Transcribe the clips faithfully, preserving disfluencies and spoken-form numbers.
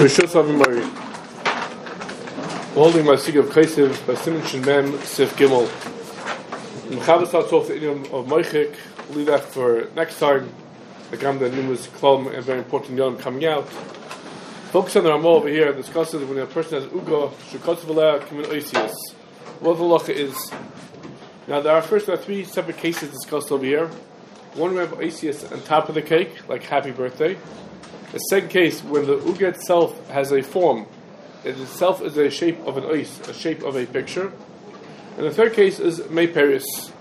Rishus Avimari. Holding my Sig of Kaisiv by Simon Shin Mem Sif Gimel. In Chavas I'll talk the idiom of Moichik. We'll leave that for next time. The Gamda numerous Klom and very important Yom coming out. Focus on the Ramah over here and discusses when a person has Uga, Shukotz Valea, Kimin Oisius. What the Lacha is. Now there are first there are three separate cases discussed over here. One we have Oisius on top of the cake, like happy birthday. The second case, when the Uga itself has a form, it itself is a shape of an ois, a shape of a picture. And the third case is Mei Peris.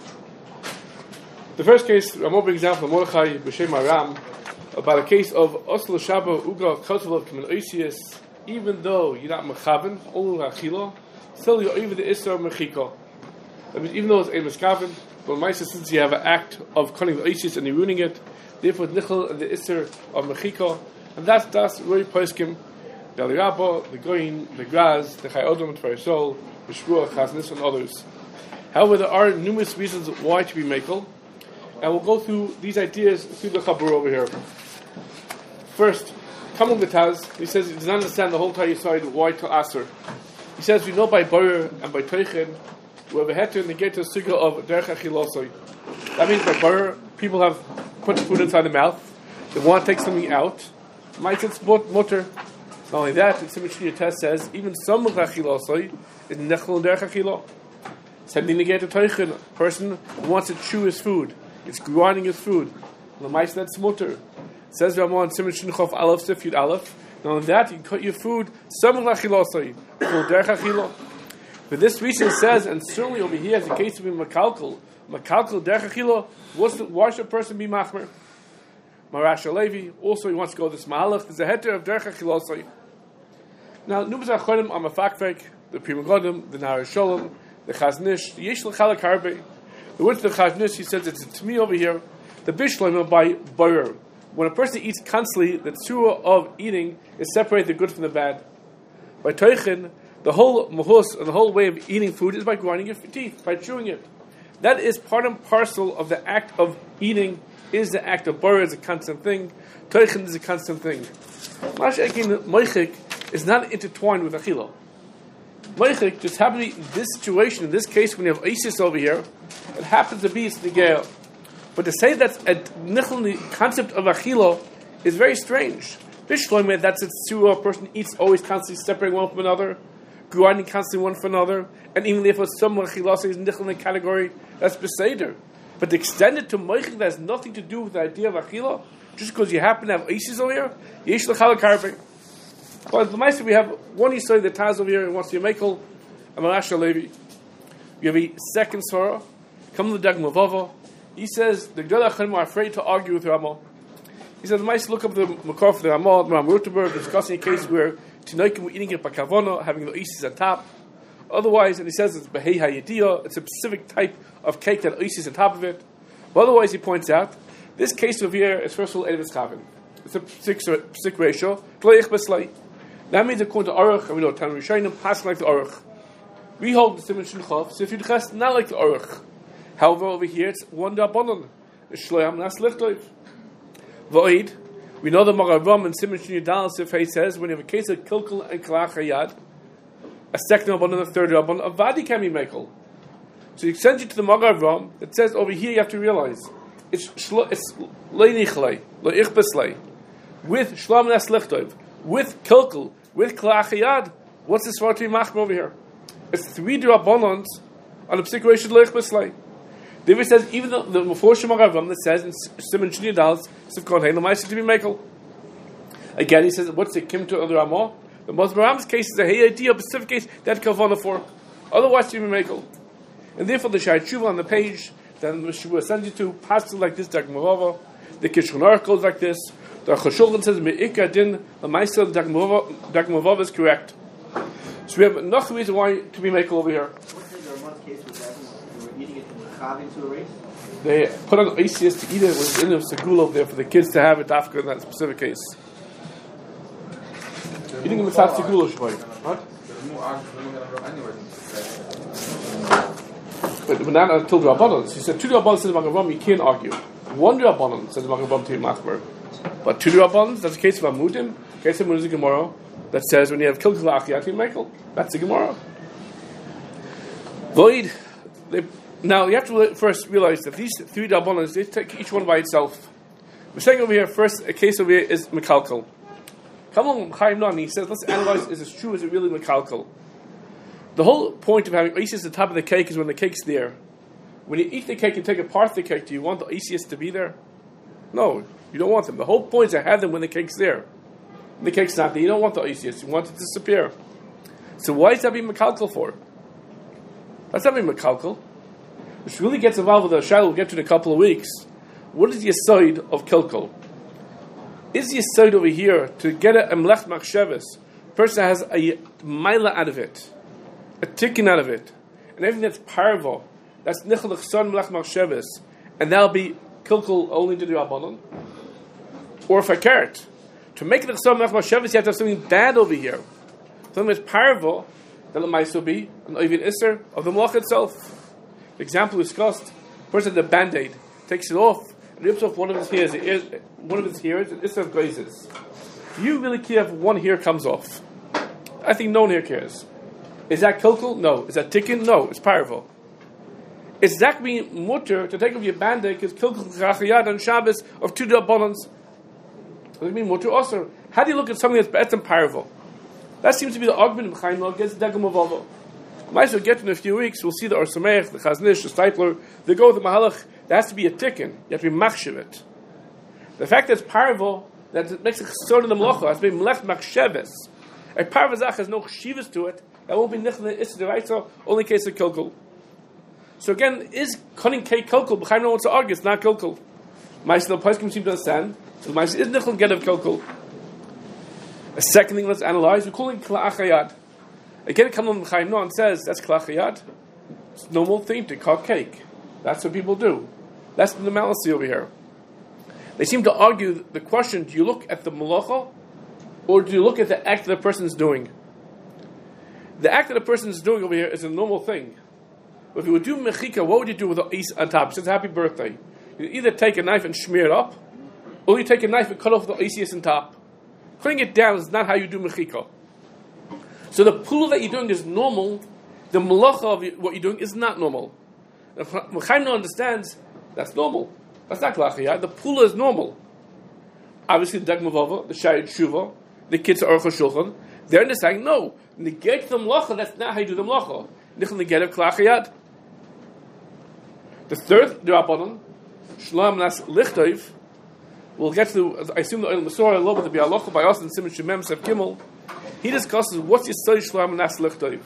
The first case, I'm over example, Mordechai B'Shem Aram, about a case of Oslo Shaba Uga Kotzelov Kimin Oisius, even though you're not Mechaven, Olu Achilo, still you're over the Isra Mechiko. That means even though it's a Mechaven, but Maisa, since you have an act of cutting the Oisius and you're ruining it, therefore Nichel and the Isra of Mechiko, and that's that's Roy Poskim, the Alirabo, the Goyin, the Graz, the Chayodom, the Farisol, the Shruah, Chaznis, and others. However, there are numerous reasons why to be Mekel, and we'll go through these ideas through the Chabur over here. First, Kamal Betaz, he says he does not understand the whole entire side why to Aser. He says we know by Boyer and by Teichen, we have a head to negate the Sugya of Derech Achilosoi. That means by Boyer, people have put food inside the mouth, they want to take something out. Might it's mutter. Not only that, the Simon Shliya test says even some Achilosoi is Nechel and Derech Achilo. Sending negate the Teichen, person who wants to chew his food. It's grinding his food. The mice that's mutter. Says Ramon Simon Shinchov Aleph Sif Yud Aleph. Not only that, you can cut your food some Achilosoi for Derech Achilo. For this reason, it says, and certainly over here, as the case of Makalkal, Makalkal Derech Achilo, why should a person be Machmer? Marash Alevi, also he wants to go this Mahalach, there's a heter of Derech Achilosoi. Now, Nubas Achonim are Mafakvek, the Pri Megadim, the Nahar Sholem, the Chaznish, the Yesh L'Chalak Harbe. The words of the Chaznish, he says, it's to me over here, the Bishloim by Boyer. When a person eats constantly, the tzura of eating is separate the good from the bad. By Teichen, the whole mahus and the whole way of eating food is by grinding your teeth, by chewing it. That is part and parcel of the act of eating, is the act of Boyer is a constant thing, Teichen is a constant thing. Mashakin Moichik is not intertwined with Achilo. Moichik just happens to be in this situation, in this case when you have Isis over here, it happens to be Snigel. But to say that's a nichel, the concept of achilo, is very strange. Bishloimed, that's a tzura, a person eats always constantly separating one from another, grinding constantly one from another, and even if some achilo is nichel in the category, that's beseder. But to extend it to moichik that has nothing to do with the idea of achilo, just because you happen to have isis over here, yesh l'chalak harbe. But the Meister, we have one Yisrael that Taz over here and wants to be Mekel, and Marash Alevi. We have a second Surah, come to the Dag Mavava. He says the Gdolei Acharonim are afraid to argue with Ramah. He says the mice look up the Makar for the Ramah, Ram Rutenberg, discussing a case where Tinoikim were eating it by Kavana, having the Isis on top. Otherwise, and he says it's Behei HaYediyah, it's a specific type of cake that Isis on top of it. But otherwise, he points out, this case over here is first of all Erev Chavin. It's a sick ratio. That means according to Aruch, and we know Tan Rishonim pass like the Aruch. We hold the Simon Shinchov, so if you Ches not like the Aruch. However, over here it's one Rabbanon. Shloim Nas Lichtov. Void. We know the Magavam and Simon Shin Yudal Sifhei says when you have a case of Kilkel and Kalach Hayad, a second Rabbanon and a third Rabbanon, a Vadi can be Mekel. So he sends you to the Magavam that says over here you have to realize it's Shlo it's Leinichlei, Leichbeslei, with Shloim Nas Lichtov, with Kilkel, with Kalach Hayad. What's this for to be Machmer over here? It's three Rabbanons on a situation Leichbeslei. David says, even though the Meforshim Agavam that says in Simon Shini Dal's Sivkon Hein Lamaisi to be Mekel. Again, he says, what's the Kim to other Ramah? The most Baram's case is a Hey idea, a specific case that Kavana for. Otherwise, to be Mekel. And therefore, the Shai Tshuva on the page, then the Shavua sends you to, passes like this, Dag Mavava. The Kishon Aruch goes like this. The Chashulchan says, Me'ika Din, Lamaisi, Dag Mavava is correct. So we have enough reason why to be Mekel over here. They put on Isis to eat it with in of Segul over there for the kids to have it after in that specific case. Eating in the Tzat Segul is right. What? But not until the Rabbanon. He said two Rabbanon says Magavam, you can't argue. One Rabbanon says Magavam to Machmer. But two Rabbanans, that's the case of Amudim. The case of Amudim is a Gemara that says when you have Kilkel Achiyat Michael, that's the Gemara. Void. They, now you have to first realize that these three Rabbanans, they take each one by itself. We're saying over here, first, a case over here is Mekalkel. Come on, Chaim Nani, he says, let's analyze, is it true, is it really Mekalkel? The whole point of having Isis at the top of the cake is when the cake's there. When you eat the cake and take apart the cake, do you want the Isis to be there? No, you don't want them. The whole point is to have them when the cake's there. When the cake's not there, you don't want the Isis, you want it to disappear. So why is that being Mekalkel for? That's not being Mekalkel. Which really gets involved with the Shiloh we'll get to in a couple of weeks. What is the aside of Kilkel? Is the aside over here to get a Emlech Machsheves, person has a mila out of it, a tikkun out of it, and everything that's parvo, that's Nichalach Son Melech Machsheves, and that'll be Kilkel only to the Rabbanon? Or if I carrot, to make it Son Melech Machsheves, you have to have something bad over here. Something that's parvo, that it might still be an Oivin Isser of the Melech itself. The example we discussed, person has a band-aid, takes it off, and rips off one of his hairs, one of his hairs, and Isser grazes. Do you really care if one hair comes off? I think no one here cares. Is that Kilkel? No. Is that Tikkun? No. It's parvo. Is that being mutter to take off your band-aid because Kilkel Chachayad on Shabbos of two Rabbanans? Does it mean mutter also? How do you look at something that's better than parvo? That seems to be the argument of Chaim against Degam Avava. Might as well get in a few weeks. We'll see the Or Sameach, the Chaznish, the Stipler. They go with the Mahalach. There has to be a tikkun. You have to be machshev it. The fact that it's parvo, that it makes a chesed in the melacha, has to be melech machsheves. A parvo zach has no cheshivas to it. That won't be nichla issa deraisa. Only case of kilkel. So again, is cunning cake kilkel? B'chaim no wants to argue. It's not kilkel. Ma'aseh the poskim seem to understand. So the ma'aseh is nichla get of kilkel. A second thing, let's analyze. We're calling kla achayad. Again, it comes on Chaim no and says that's kla achayad. It's a normal thing to cut cake. That's what people do. That's the normalcy over here. They seem to argue the question, do you look at the malacha or do you look at the act that the person is doing? The act that the person is doing over here is a normal thing. But if you would do mechika, what would you do with the is on top? It says happy birthday. You either take a knife and smear it up, or you take a knife and cut off the is on top. Cutting it down is not how you do mechika. So the pula that you're doing is normal. The malacha of what you're doing is not normal. If Chaim no understands, that's normal. That's not klachiyah. The pula is normal. Obviously, the Degmavava, the Shayid Shuva, the kids are Aruch HaShulchan, they're understanding, no, negate the mlacha, that's not how you do the mlacha. Nichel negate of klachiyah. The third, the Rabbanon, Shloim Nas Lichtov, we'll get to, I assume the Oil Masorah, a little bit, the Bialocha by us, and Simon Shemem Sef Gimel, he discusses what's your study Shloim Nas Lichtov.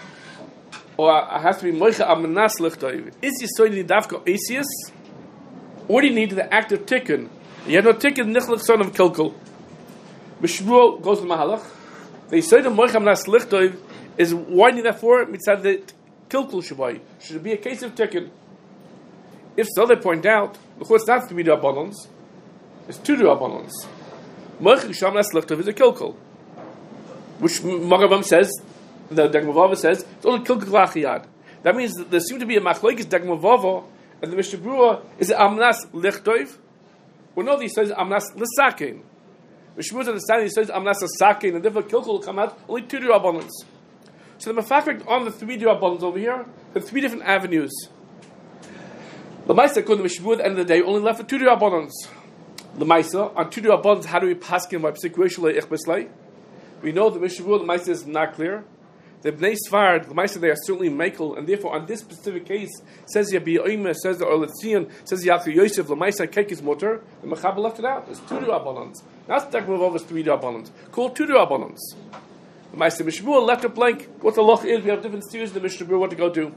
Or I have to be moicha amanas lichtov. Is your soy nidavka asius, or do you need the act of tikkun? You have no tikkun nichlach son of kilkel. Mishmuel goes to Mahalach. They say the moicha amanas lichtov is why do you need that for? Mitzad the kilkel shavai. Should it be a case of tikkun? If so, they point out of course it's not three rabbanons, it's two rabbanons. Moicha amanas lichtov is a kilkel, which Magavam says. The Degmavava says it's only kilkel lachiyad. That means that there seems to be a machlokes Degmavava and the Mishnah Berurah is it amnas lichtov? Well, no, he says amnas l'sakein. Mishnah Berurah's understanding he says amnas l'sakein, and therefore kilkel will come out only two rabbanons. So the mafakrik on the three rabbanons over here, the three different avenues. The Maisa according to Mishnah Berurah at the end of the day only left for two rabbanons. The Maisa on two rabbanons, how do we paskin by psikuishulei ichbeslei? We know the Mishnah Berurah the Maisa is not clear. The Bnei Sfard, the Maisa, they are certainly Michael, and therefore on this specific case, says Yabi Oime, says the Orletzion, says Yachir Yosef, the Maisa cake is mutter, the Mechaba left it out. It's two Rabbanans. Not Degmavov is three Rabbanans. Call two Rabbanans. The Maisa Mishnah Berurah left it blank. What the loch is, we have different theories in the Mishnah Berurah what to go do.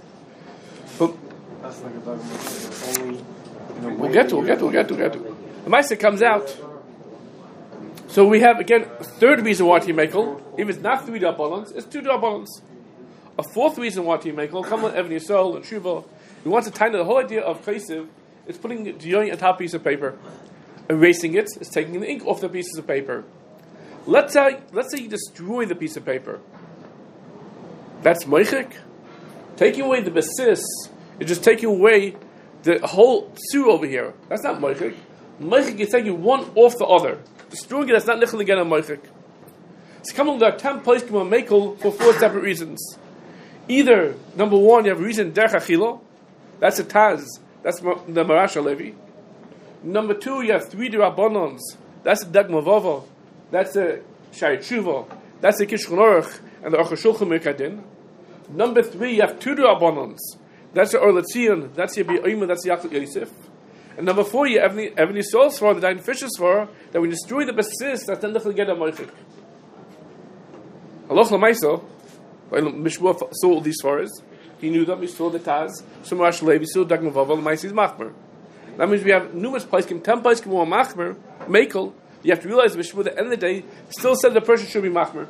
But that's like a dogma. Only, you know, we'll get to, we'll get to, we'll get to, we'll get to. The Maisa comes out. So we have, again, a third reason why to make if it's not three Rabbanans, it's two Rabbanans. A fourth reason why to make come on Evan Yisrael and Shuva. We want to tie the whole idea of Chesiv is putting the Diyoin on top of a piece of paper. Erasing it is taking the ink off the pieces of paper. Let's say, let's say you destroy the piece of paper. That's Moichik. Taking away the basis is just taking away the whole Sur over here. That's not Moichik. Moichik is taking one off the other. Destroying it is not nichel again on moichik. It's coming there are ten poskim on mekel for four separate reasons. Either, number one, you have a reason derech achila. That's a taz. That's the Marash Levi. Number two, you have three derabbanons. That's the Dag Mavava. That's the Shai Tshuva. That's the Kishkon Aruch and the Aruch HaShulchan Merkadin. Number three, you have two derabbanons. That's the Or Letzion. That's the Be'oima. That's the Yaakov Yosef. And number four, you have the Evnei Soul Svar, the Dain Fishes Svar, that when you destroy the basis, that's then the get a moichik. Allah Lamaisa, Mishmua saw all these Svaras. He knew them. He saw the Taz. Shemarash Levi saw Dag Mavava. Lamaisa is Machmer. That means we have numerous poskim, ten poskim more Machmer, Mekel. You have to realize Mishmua at the end of the day still said the person should be Machmer.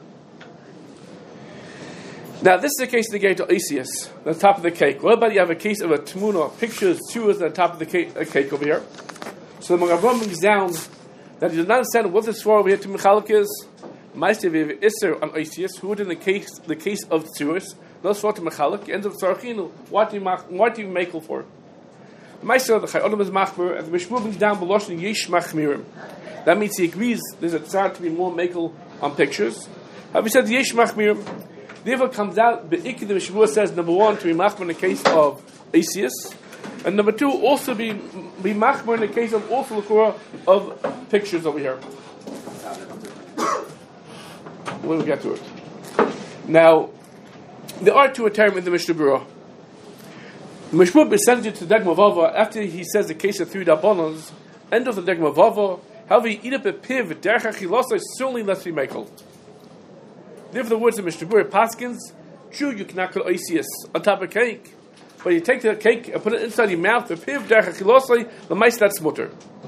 Now, this is the case of the gate of Isius, on top of the cake. What about you have a case of a Tmuna, pictures, tzuras on top of the cake, uh, cake over here? So the Magen brings down that he does not understand what this for over here to Mechalek is. Meister we have Isser on Isius, who would in the case the case of tzuras, no for to Mechalek, ends up Sarachinu. What do you what do you make for? The Meister the Chai Odom is Machmer, and the Mishmur brings down Beloshin Yesh Machmirim. That means he agrees there's a tzar to be more makel on pictures. Have we said Yesh Machmirim? Therefore comes out, the Ikki the Mishmur says, number one, to be machmer in the case of Asius, and number two, also be be machmer in the case of also the of pictures over here. When we get to it. Now, there are two terms in the Mishnah Berurah. The Mishmur presented it to Dag Mavava after he says the case of three Dabbanons, end of the Dag Mavava, however, you eat up a piv, derech achilasa, certainly less be makel. Therefore, the words of Mishnah Berurah Paskins, true, you cannot call Isius on top of cake, but you take the cake and put it inside your mouth, the piv, derech achilasa, the mice that's mutter.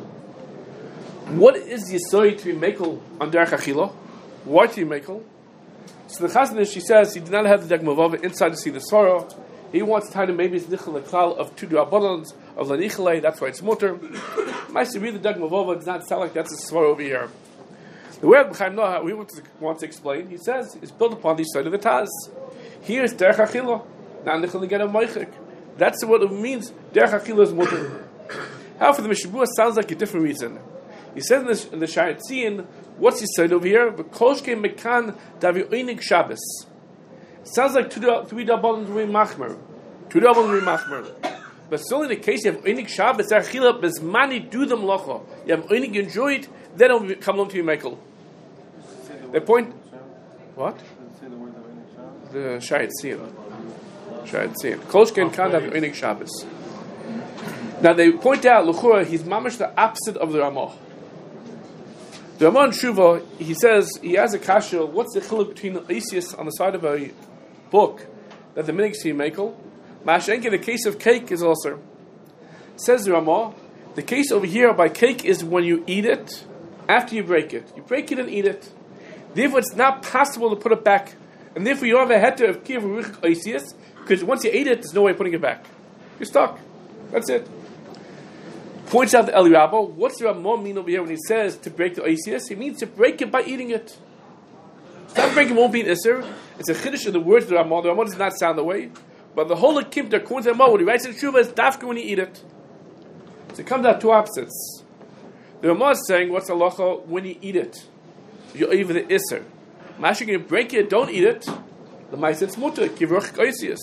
What is the yisoy to be makel on derech achila? Why to be makel? So the Chazon, she says, he did not have the Dag Mavava inside to see the Sorah. He wants to tie to maybe his nichel klal of two drabbanons of the nichelei. That's why it's mutter. Mice read the Dag Mavava does not sound like that's a Sorah over here. The way B'chaim Noah we want to, want to explain, he says, is built upon the side of the Taz. Here is derech achila. Now nichel get a moichik. That's what it means. Derech achila is mutter. However, the Mishnah Berurah sounds like a different reason. He said in the, in the Shai Tzion, what's he said over here? V'kolshke mekan davi oinig Shabbos. It sounds like two three dabbanons we machmer, two dabbanons we machmer. But still, in the case you have oinig Shabbos, achila bezmani do them locha. You have oinig enjoy it, then it will come along to you mekel. The point, what? The Shai Tzion, Shai Tzion. Kolshke mekan davi oinig Shabbos. Now they point out, L'chura, he's mamash the opposite of the Ramah. The Ramah in Shuvah, he says, he has a kasha, what's the chiluk between the Isius on the side of a book that the minig see mekel? Mashenke, the case of cake is also. Says the Ramah, the case over here by cake is when you eat it, after you break it. You break it and eat it. Therefore, it's not possible to put it back. And therefore, you have a heter of kiv Isius, because once you ate it, there's no way of putting it back. You're stuck. That's it. Points out the Eli Rabba, what's the Ramah mean over here when he says to break the Isius? He means to break it by eating it. That breaking won't be an Isser. It's a chiddush of the words of the Ramah. The Ramah does not sound the way. But the whole Akimta, according to the Ramah, when he writes in Shuvah, is dafka when you eat it. So it comes out two opposites. The Ramah is saying, what's halacha when you eat it? You're over the Isser. Mashing, you break it, don't eat it. The Ma'aseh it's mutter, kivrach Isius.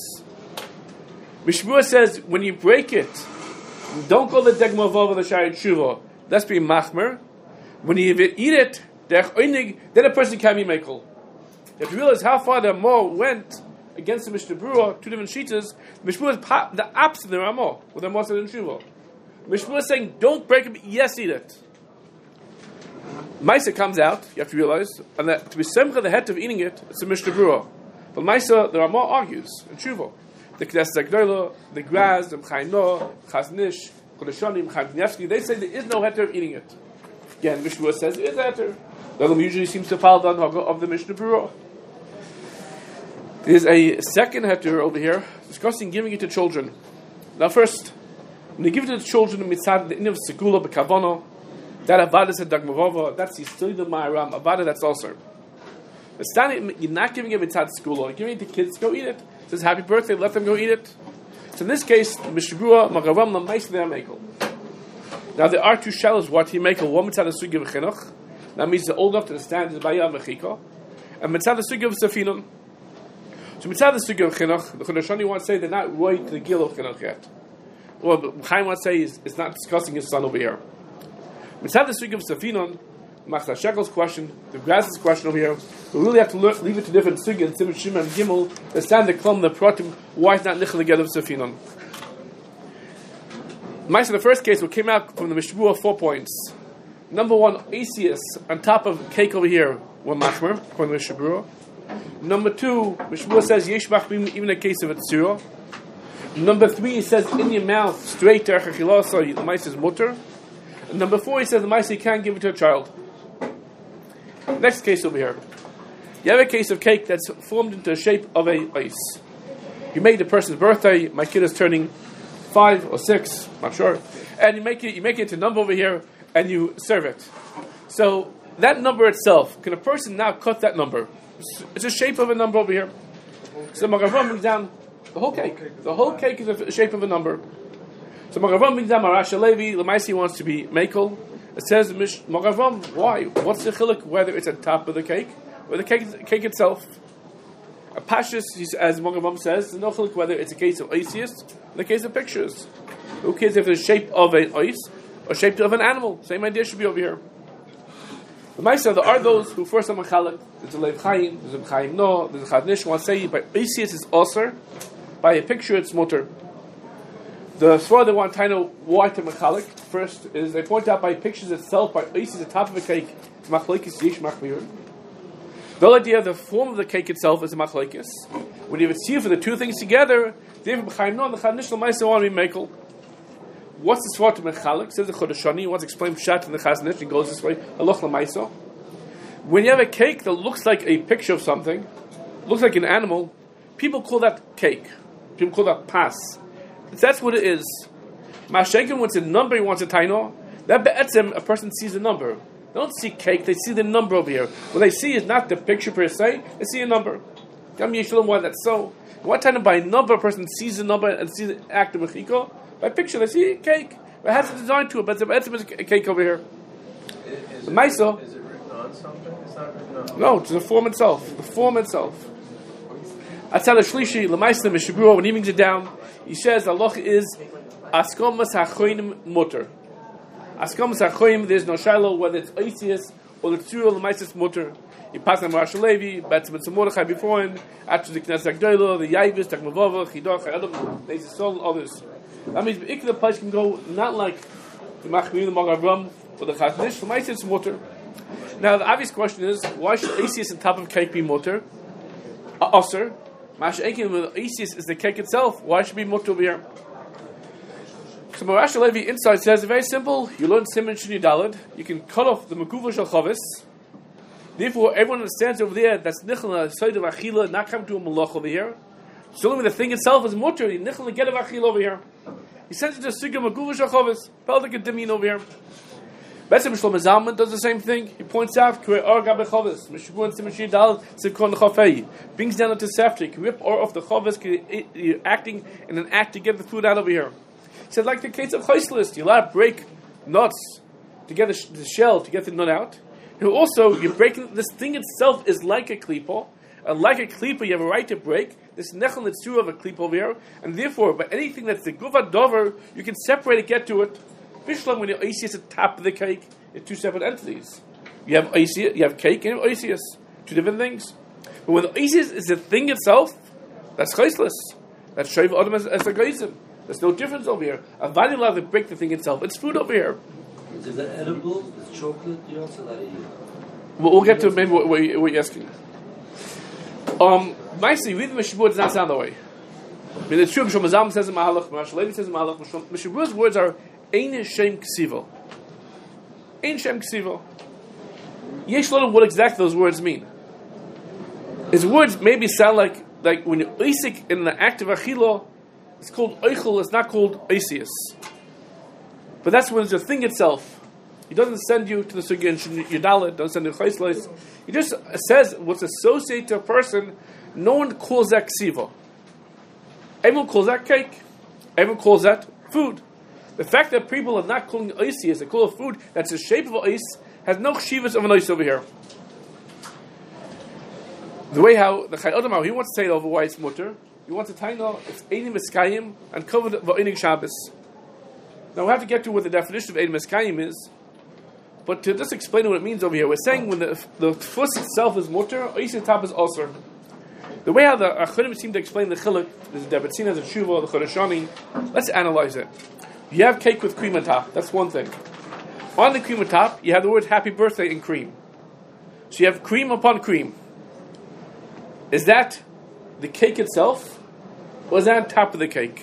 Mishmur says, when you break it, don't call the Dag Mavava the Shai Tshuva. That's being machmer. When you eat it, then a person can be mekel. You have to realize how far the Ramah went against the Mishnah Berurah, two different sheetas. The Mishnah is the opposite of the Ramah, with the Ramah said in Tshuva. Mishnah is saying, don't break it, yes, eat it. Maisa comes out, you have to realize, and that to be semcha the head of eating it, it's the Mishnah Berurah. But Maisa, the Ramah argues in Tshuva. The Knesset Agdola, the Graz, the B'chaim Noah, Chaznish, Chodeshani, B'chaim Knievsky, they say there is no heter of eating it. Again, Mishnah says there is a heter. The other usually seems to follow the Anhaga of the Mishnah Berurah. There's a second heter over here discussing giving it to children. Now, first, when you give it to the children, the mitzad, the in of Segula, B'kavana, that Avada said Dag Mavava, that's the Yistoida Ma'aram, Avada, that's also. You're not giving it mitzad Segula, you're giving it to kids, go eat it. It says happy birthday, let them go eat it. So in this case, Mishnah Berurah, Magaram, Lamais, they're mekel. Now there are two shallows. What he make a one mitzvah sugi v'chinuch. That means they're old enough to understand the bayah mechika, and mitzvah sugi v'safinon. So mitzvah sugi v'chinuch, the Chodesh Hashani wants to say they're not right to the gil of chinuch yet. Well, Chaim wants to say is it's not discussing his son over here. Mitzvah sugi v'safinon. Machzah Shekel's question, the Grass's question over here, we really have to learn, leave it to different sugi and Simon Shimon and Gimel, the stand the klum, the pratim, why it's not nichel together of safinon. Ma'aseh, the first case, what came out from the Mishbuah, four points. Number one, Asius on top of cake over here, one machmer, according to the Mishbuah. Number two, Mishbuah says yesh machmim even in a case of a tzura. Number three, it says in your mouth straight to Echachillah, so the Ma'aseh is mutter. And number four, he says the Ma'aseh you can't give it to a child. Next case over here. You have a case of cake that's formed into the shape of a ice. You made the person's birthday. My kid is turning five or six, not sure. And you make it, you make it into a number over here, and you serve it. So that number itself, can a person now cut that number? It's a shape of a number over here. So Magavam brings down the whole cake. The whole cake is a shape of a number. So Magavam brings down Marash Levi. Lamaisi wants to be Mekel. It says Magavam. Why? What's the chiluk? Whether it's on top of the cake or the cake, cake itself? A pashtus, as Magavam says, there's no chiluk whether it's a case of ices or the case of pictures. Who cares if it's the shape of an ice or shape of an animal? Same idea should be over here. The Ma'aseh, there are those who first are machalik. There's a Lev Chaim, there's a Chaim No, there's a Chadnish who wants to say by ices is osir, by a picture it's mutter. The Svar they want to know why to machalik. First is they point out by pictures itself, by ices, the top of a cake, machlekes yesh machmir. The whole idea of the form of the cake itself is a machlekes. When you have a tzir for the two things together, the Chaim No and the Chadnish L'maaseh want to be mekel. What's the Svar to mechalik? Says the Chodesh Hashani. He wants to explain Pshat in the Chazanish. It goes this way. Aloch L'maaseh. When you have a cake that looks like a picture of something, looks like an animal, people call that cake. People call that pas. That's what it is. Mashenkin wants a number, he wants a taino. That be'etzem, a person sees a number. They don't see cake, they see the number over here. What they see is not the picture per se, they see a number. Gam Yishalom, why that's so. What time by number, a person sees the number and sees the act of mechiko? By picture, they see a cake. It has a design to it, but be'etzem is a cake over here. Is, the Maisa, is it written on something? It's not written on. No, it's the form itself. The form itself. Atzal Shlishi, L'maaseh Mishabura, when he brings it down, he says the halacha is Askomas HaChoinim Mutter. Askomas HaChoinim, there's no shiloh whether it's Oisius or the Tzura L'maaseh Mutter. You pass on Marash Levi, Betzim and Mordechai before him, after the Knesset Gdolah, the Yavis, Takmavova, Chidach, Adam, there's a soul, others. That means the Ikra place can go not like the Machmir, the Magavram, or the Chaznish, L'maaseh it's Mutter. Now the obvious question is, why should Oisius on top of cake be Mutter? Osir. Masha'ekin with Isis is the cake itself. Why should it be mutter over here? So Marash Levi inside says very simple. You learn Simon Shini Dalad. You can cut off the Mekuva Shal Chavis. Therefore, everyone understands over there that's Nichel Side of Achila, not coming to a Malach over here. So only the thing itself is mutter. Nichel get of Achila over here. He sends it to Sigma Mekuva Shal Chavis. Peldik and Dimin over here. Betzim Shlomo Zalman does the same thing. He points out Kure Or Gabe Chavis, Mishbu and Simon Shidal, Sikon Chafei, brings down into Seftik, rip or off the Chavis, you're acting in an act to get the food out over here. He said, like the case of Chaislist, you allowed to break nuts to get the, sh- the shell to get the nut out. And also, you're breaking this thing itself is like a klipo, and like a klipo, you have a right to break. This nechel is true of a klipo over here, and therefore, by anything that's the guva dover, you can separate it, get to it. Bishlam, when you Oisius at the top of the cake, it's two separate entities. You have Oisius, you have cake, and you have Oisius. Two different things. But when the Oisius is the thing itself, that's chaistless. That's Shaiv Adam as, as a geizim. There's no difference over here. A value allowed to break the thing itself. It's food over here. Is that edible? Is chocolate? You also that eat? We'll, we'll get to maybe what, what, what you're asking. Um, nicely, read the Mishabur does not sound that way. I mean, it's true, Mishum Mazam says in Mahalach, Marash Levi says in Mahalach, Mishabur's words are Ein Shem Ksivo. Ein Shem Ksivo. Yesh Lodom, what exactly those words mean. His words maybe sound like like when you're Isik in the act of Achilo, it's called Eichel, it's not called Oisius. But that's when it's the thing itself. He doesn't send you to the Sugya and Yudalit, doesn't send you to Chaisleis. He just says what's associated to a person. No one calls that Ksivo. Everyone calls that cake. Everyone calls that food. The fact that people are not calling oisi as they call a food that's the shape of an ois has no shivas of an ois over here. The way how the Chai Adam, he wants to say it over why it's mutter. He wants to tell you it's einim eskayim and covered v'oinig Shabbos. Now we have to get to what the definition of einim eskayim is, but to just explain what it means over here, we're saying when the the fuss itself is mutter, ois top is also. The way how the Achadim seem to explain the chiluk, there's a Debetzina, the Shuva, the Chodeshani. Let's analyze it. You have cake with cream on top. That's one thing. On the cream on top, you have the word "Happy Birthday" in cream. So you have cream upon cream. Is that the cake itself, or is that on top of the cake?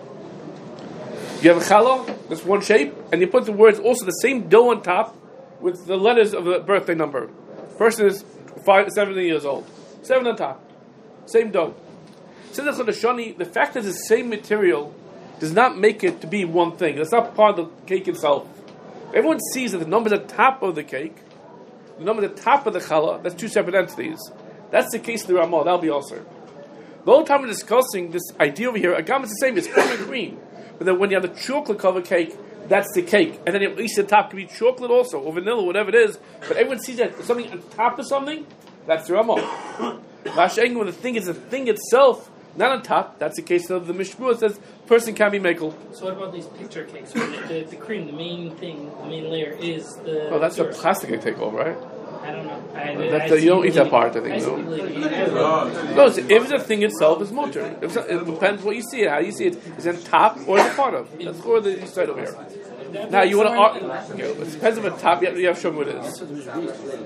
You have a challah, that's one shape, and you put the words also the same dough on top with the letters of the birthday number. Person is five, seventy years old. Seven on top. Same dough. Says the Chodeshani, the fact that it's the same material does not make it to be one thing. It's not part of the cake itself. Everyone sees that the number at the top of the cake, the number at the top of the challah, that's two separate entities. That's the case of the Ramah. That'll be also. The whole time we're discussing this idea over here, agam is the same. It's cream and cream. But then when you have the chocolate covered cake, that's the cake. And then at least the top can be chocolate also, or vanilla, whatever it is. But everyone sees that something on top of something, that's the Ramah. Masha'eng, when the thing is the thing itself, not on top, that's the case of the Mishmur. It says, person can be makel. So what about these picture cakes? So the, the, the cream, the main thing, the main layer is the... Oh, that's the plastic I take off, right? I don't know. I, That, I the, you don't eat that really- part, I think, I no? really- No, it's, if the thing itself is mutter. If it's, it depends what you see it, how you see it. Is it on top or is it part of? That's where the you start over here. Now, you want to argue. You know, it depends on the top, you have, you have to show me what it is.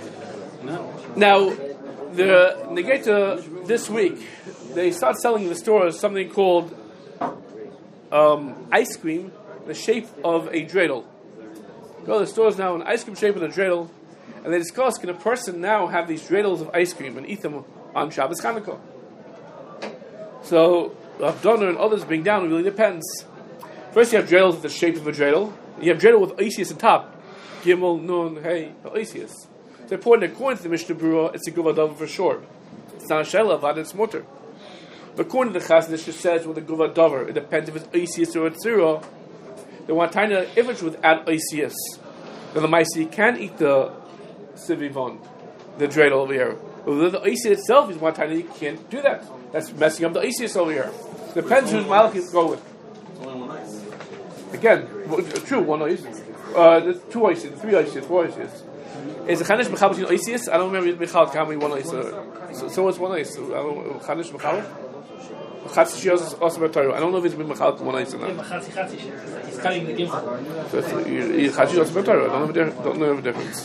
Now, the Negeta this week, they start selling in the stores something called um, ice cream, the shape of a dreidel. Go to the stores now, an ice cream shape of a dreidel, and they discuss, can a person now have these dreidels of ice cream and eat them on Shabbos Chanukah? So, Abdonner and others being down, it really depends. First you have dreidels with the shape of a dreidel. You have dreidel with oisius on top. Gimel, Nun, Hey, oisius. So according to the Mishnah Berurah, it's a guvadav for sure. It's not a shela, but it's mutter. But according to the Chassid, it just says with a guvadav, it depends if it's oisius or it's zero. They want to know if it's without oisius. Then the Maisi can eat the sivivon, the dreidel over here. But with the oisius itself, is one time you can't do that. That's messing up the oisius over here. Depends whose malach you go with. Again, true, one oisius. Uh, there's two oisius, three oisius, four oisius. Is a Chanish Mechal between oisius? I don't remember Michal how many one oisius. So, so what's one oisius? I don't know, Chanish Mechal? Chatzi Shios also B'Torah. I don't know if it's been Mechal one oisius or not. Chatzi Chatzi, he's cutting the gimel. So it's Chatzi Shios B'Torah. I don't know, don't know the difference.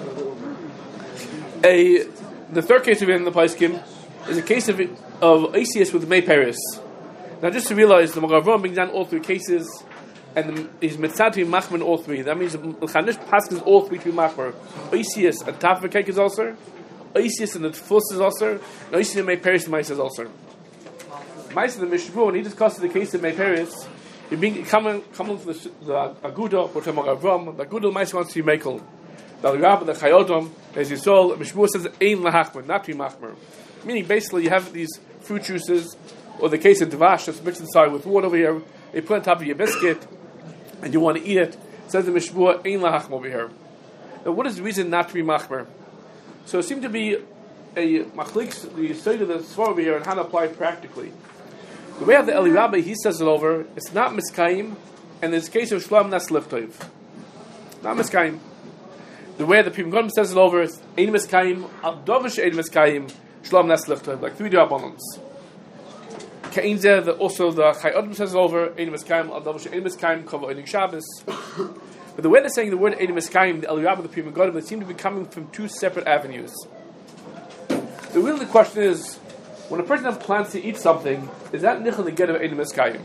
A, the third case of it in the Paiskim is a case of of oisius with May Paris. Now just to realize, the Magavam brings down all three cases, and he's mitzad to be machmer in all three. That means the Chanish passes all three to be machmer. Oisius and top of a cake is also, oisius and the fuss is also, and oisius and May Paris and mice is also. Mice in the Mishnah, when he discusses the case of May Paris, he being coming coming from the, the Aguda, which is Magavam. The Aguda mice wants to be mekel. The Rabbi, the Chayodom, as you saw, Mishmur says ein lahachmer, not to be machmer. Meaning, basically, you have these fruit juices, or the case of Devash that's mixed inside with water over here. You put on top of your biscuit, and you want to eat it. It says the Mishmur ein lahachmer over here. Now, what is the reason not to be machmer? So, it seemed to be a machlik, the side of the swar over here, and how to apply it practically. The way of the Eli Rabbi, he says it over. It's not miskayim, and in this case of shlam nas liftoiv, not miskayim. The way the Pim Godim says it over is ein miskayim, al dovish ein miskayim, shlam nas liftoiv, like three drabbanons. Kain zeh, the also the Chai Adam says it over ein miskayim, al dovish ein miskayim, kavod einig Shabbos. But the way they're saying the word ein miskayim, the Eli Rabbi, the Pim Godim, they seem to be coming from two separate avenues. The real question is, when a person plans to eat something, is that nichel the get of ein miskayim?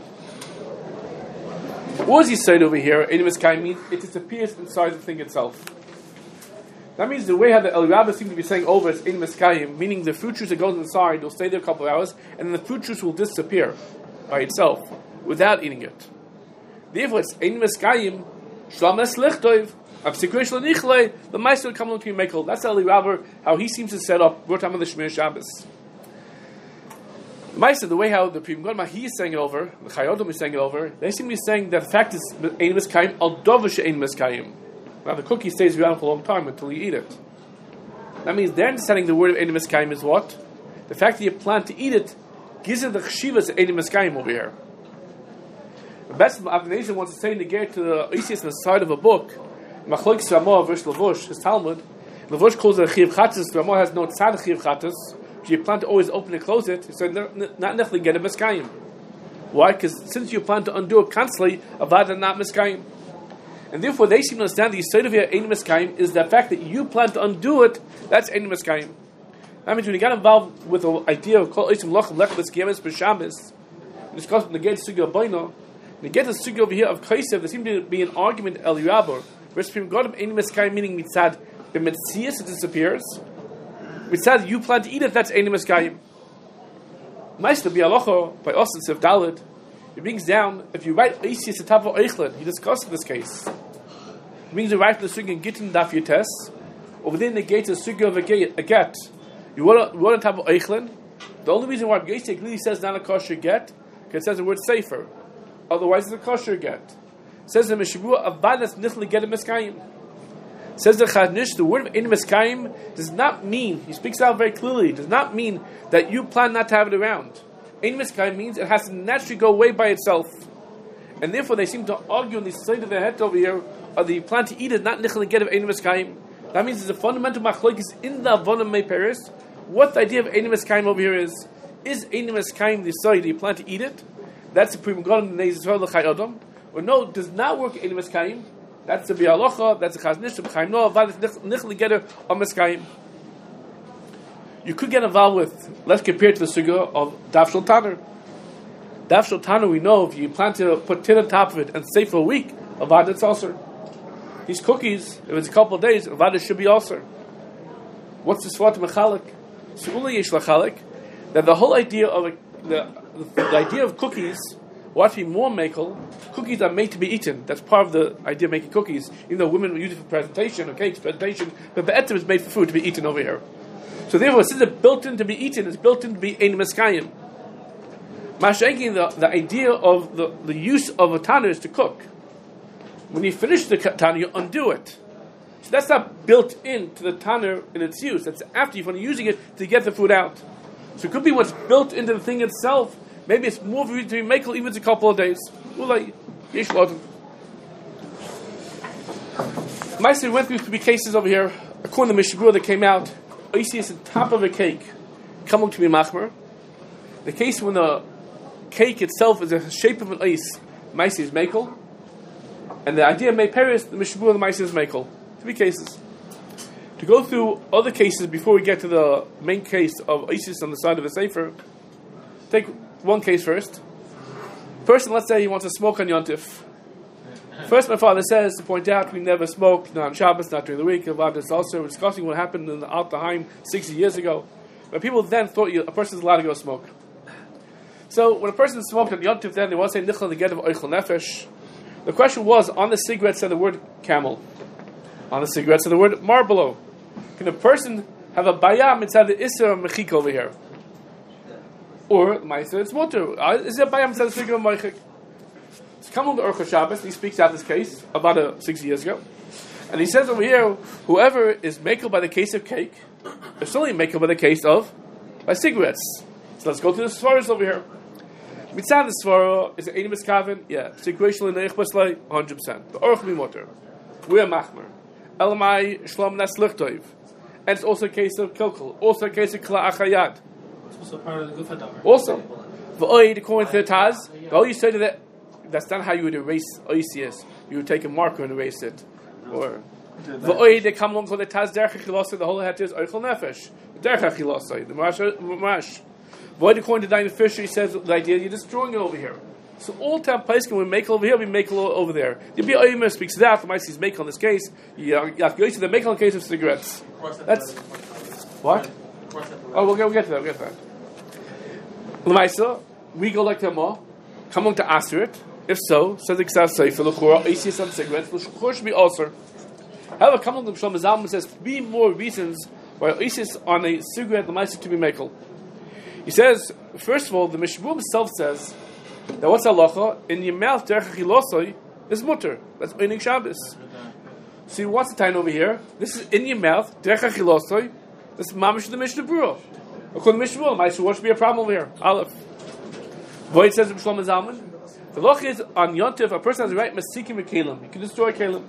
What does he say over here? Ein miskayim means it disappears inside the thing itself. That means the way how the El Rabbi seem to be saying over is ein miskayim, meaning the fruit juice that goes inside will stay there a couple of hours, and then the fruit juice will disappear by itself without eating it. Therefore, it's ein miskayim, shlam es lichtoiv, absikrish lenichle, the meister will come along to be mekel. That's El Rabbi how he seems to set up. We're talking about the Shemir Shabbos. Maisa, the way how the Pri Megadim he is saying it over, the Chayodom is saying it over, they seem to be saying that the fact is ein miskayim al dovish ein miskayim. Now the cookie stays around for a long time until you eat it. That means they're understanding the word of ein miskayim is what? The fact that you plan to eat it gives it the chshivas ein miskayim over here. The best of Avnezim wants to say negate to the Isis on the side of a book, Machlokes Ramah versus Lavush, his Talmud. Lavush calls it a chiv chatzis. Ramah has no tzad chiv chatzis. You plan to always open and close it, so not necessarily get a miskayim. Why? Because since you plan to undo it constantly, avad not miskayim. And therefore they seem to understand the side of your ein miskayim is the fact that you plan to undo it, that's ein miskayim. That means when you got involved with the idea of kol oisim lochem lechem eskemes b'shabbos, discussing the get sugya boino, the get the sugya over here of kaisev, there seems to be an argument el yabor, versus Pri Megadim ein miskayim meaning mitzad b'metzias it disappears. Mitzad, you plan to eat it, that's ein miskayim. Meister bialocho by Austin Sif Dalit, he brings down, if you write Eisius at top of Eichlin, he discusses this case. It means you write the sugya in Gittin Daf Yotes, or within the gate of sugya of a get. You want to on top of Eichlin. The only reason why Gesek clearly says not a kosher get, because it says the word safer. Otherwise, it's a kosher get. It says the Mishabua Avadas Nichli get a miskayim. Says the Chaznish, the word of ein miskayim does not mean, he speaks out very clearly, does not mean that you plan not to have it around. Ein miskayim means it has to naturally go away by itself. And therefore they seem to argue on the side of their head over here, or the plan to eat it, not nichel get of ein miskayim. That means there's a fundamental machlokes in the Avonim Mei Peres. What the idea of ein miskayim over here is, is ein miskayim the side that you plan to eat it? That's the Pri Megadim Neizah L'Chai Adam. Or no, it does not work ein miskayim. That's the bialocha. That's the chaznish. The b'chaim noah. Vadas nichli getter on miskayim. You could get involved with. Let's compare it to the sugya of daf shel taner. Daf shel taner, we know if you plan to put tin on top of it and stay for a week, avad it's also. These cookies, if it's a couple of days, avad should be also. What's the swat mechalik? Su'ula yesh lachalik. That the whole idea of a, the, the the idea of cookies. What be more makel? Cookies are made to be eaten. That's part of the idea of making cookies. Even though women use it for presentation or cakes presentation, but be'etzem is made for food to be eaten over here. So therefore, since it's built in to be eaten, it's built in to be ein miskayim. Mashenki, the the idea of the, the use of a tanner is to cook. When you finish the tanner, you undo it. So that's not built into the tanner in its use. That's after you're using it to get the food out. So it could be what's built into the thing itself. Maybe it's more for you to be makel even if it's a couple of days. Meister went through three cases over here. According to Mishabur that came out, Isis on top of a cake, coming to be machmer. The case when the cake itself is the shape of an ice, Meister is makel. And the idea of Mei Peres, the Mishabur and the Meister is makel. Three cases. To go through other cases before we get to the main case of Isis on the side of a sefer, take one case first. Person, let's say he wants to smoke on Yontif. First, my father says to point out we never smoked, not on Shabbos, not during the week. About this also, we're discussing what happened in the Altaheim sixty years ago. But people then thought you, a person's allowed to go smoke. So when a person smoked on Yontif, then they want to say Nichel the get of Oichel Nefesh. The question was, on the cigarette said the word camel. On the cigarette said the word Marlboro. Can a person have a bayam inside the Isser Mechik over here? Or Meiser, it's water. Is it bayam inside the figure of Meichik? It's coming to Orcha Shabbos, and he speaks out this case about uh, sixty years ago. And he says over here, whoever is makel by the case of cake, is certainly makel by the case of by cigarettes. So let's go to the svaras over here. Mitzad the svara is it ein miskaven? Yeah. Situationally neich baslei, one hundred percent. The Orcha Mimoter. We are machmer. Elamai shlom nas lichtov. And it's also a case of kilkel. Also a case of kla achayad. Also part of the Gufadavar. Also, v'oid according to the Taz, all you say to that, that's not how you would erase oisius. You would take a marker and erase it. Or v'oid they come along to the Taz derech achilosay. The whole hat is oichel nefesh. Derech achilosay. The marash. V'oid according to Dayan Fisher, he says the idea you're destroying it over here. So all time place can we make over here, we make over there. The B Oimer speaks to that. The Maisis make on this case. You have to go to the make on the case of cigarettes. That's what. Oh, we'll get, we'll get to that. We'll get to that. L'maisa, we go like Tamah, come on to answer it. If so, says the Ksav Sefer, l'chora, Isis on cigarettes, l'chora should be also. However, come on to Shlomo Zalman says three more reasons why Isis on a cigarette, l'maisa to be makel. He says, first of all, the Mishnah himself says that what's halacha in your mouth derech achilosoi is mutter. That's Einik Shabbos. See, what's the time over here? This is in your mouth derech achilosoi. This is mamish the Mishnah Berurah. According to Mishnah Berurah, what should be a problem over here? Aleph. Void says in Shlomo Zalman, the loch is on Yontif. A person has the right masikim a kelim. You can destroy kelim.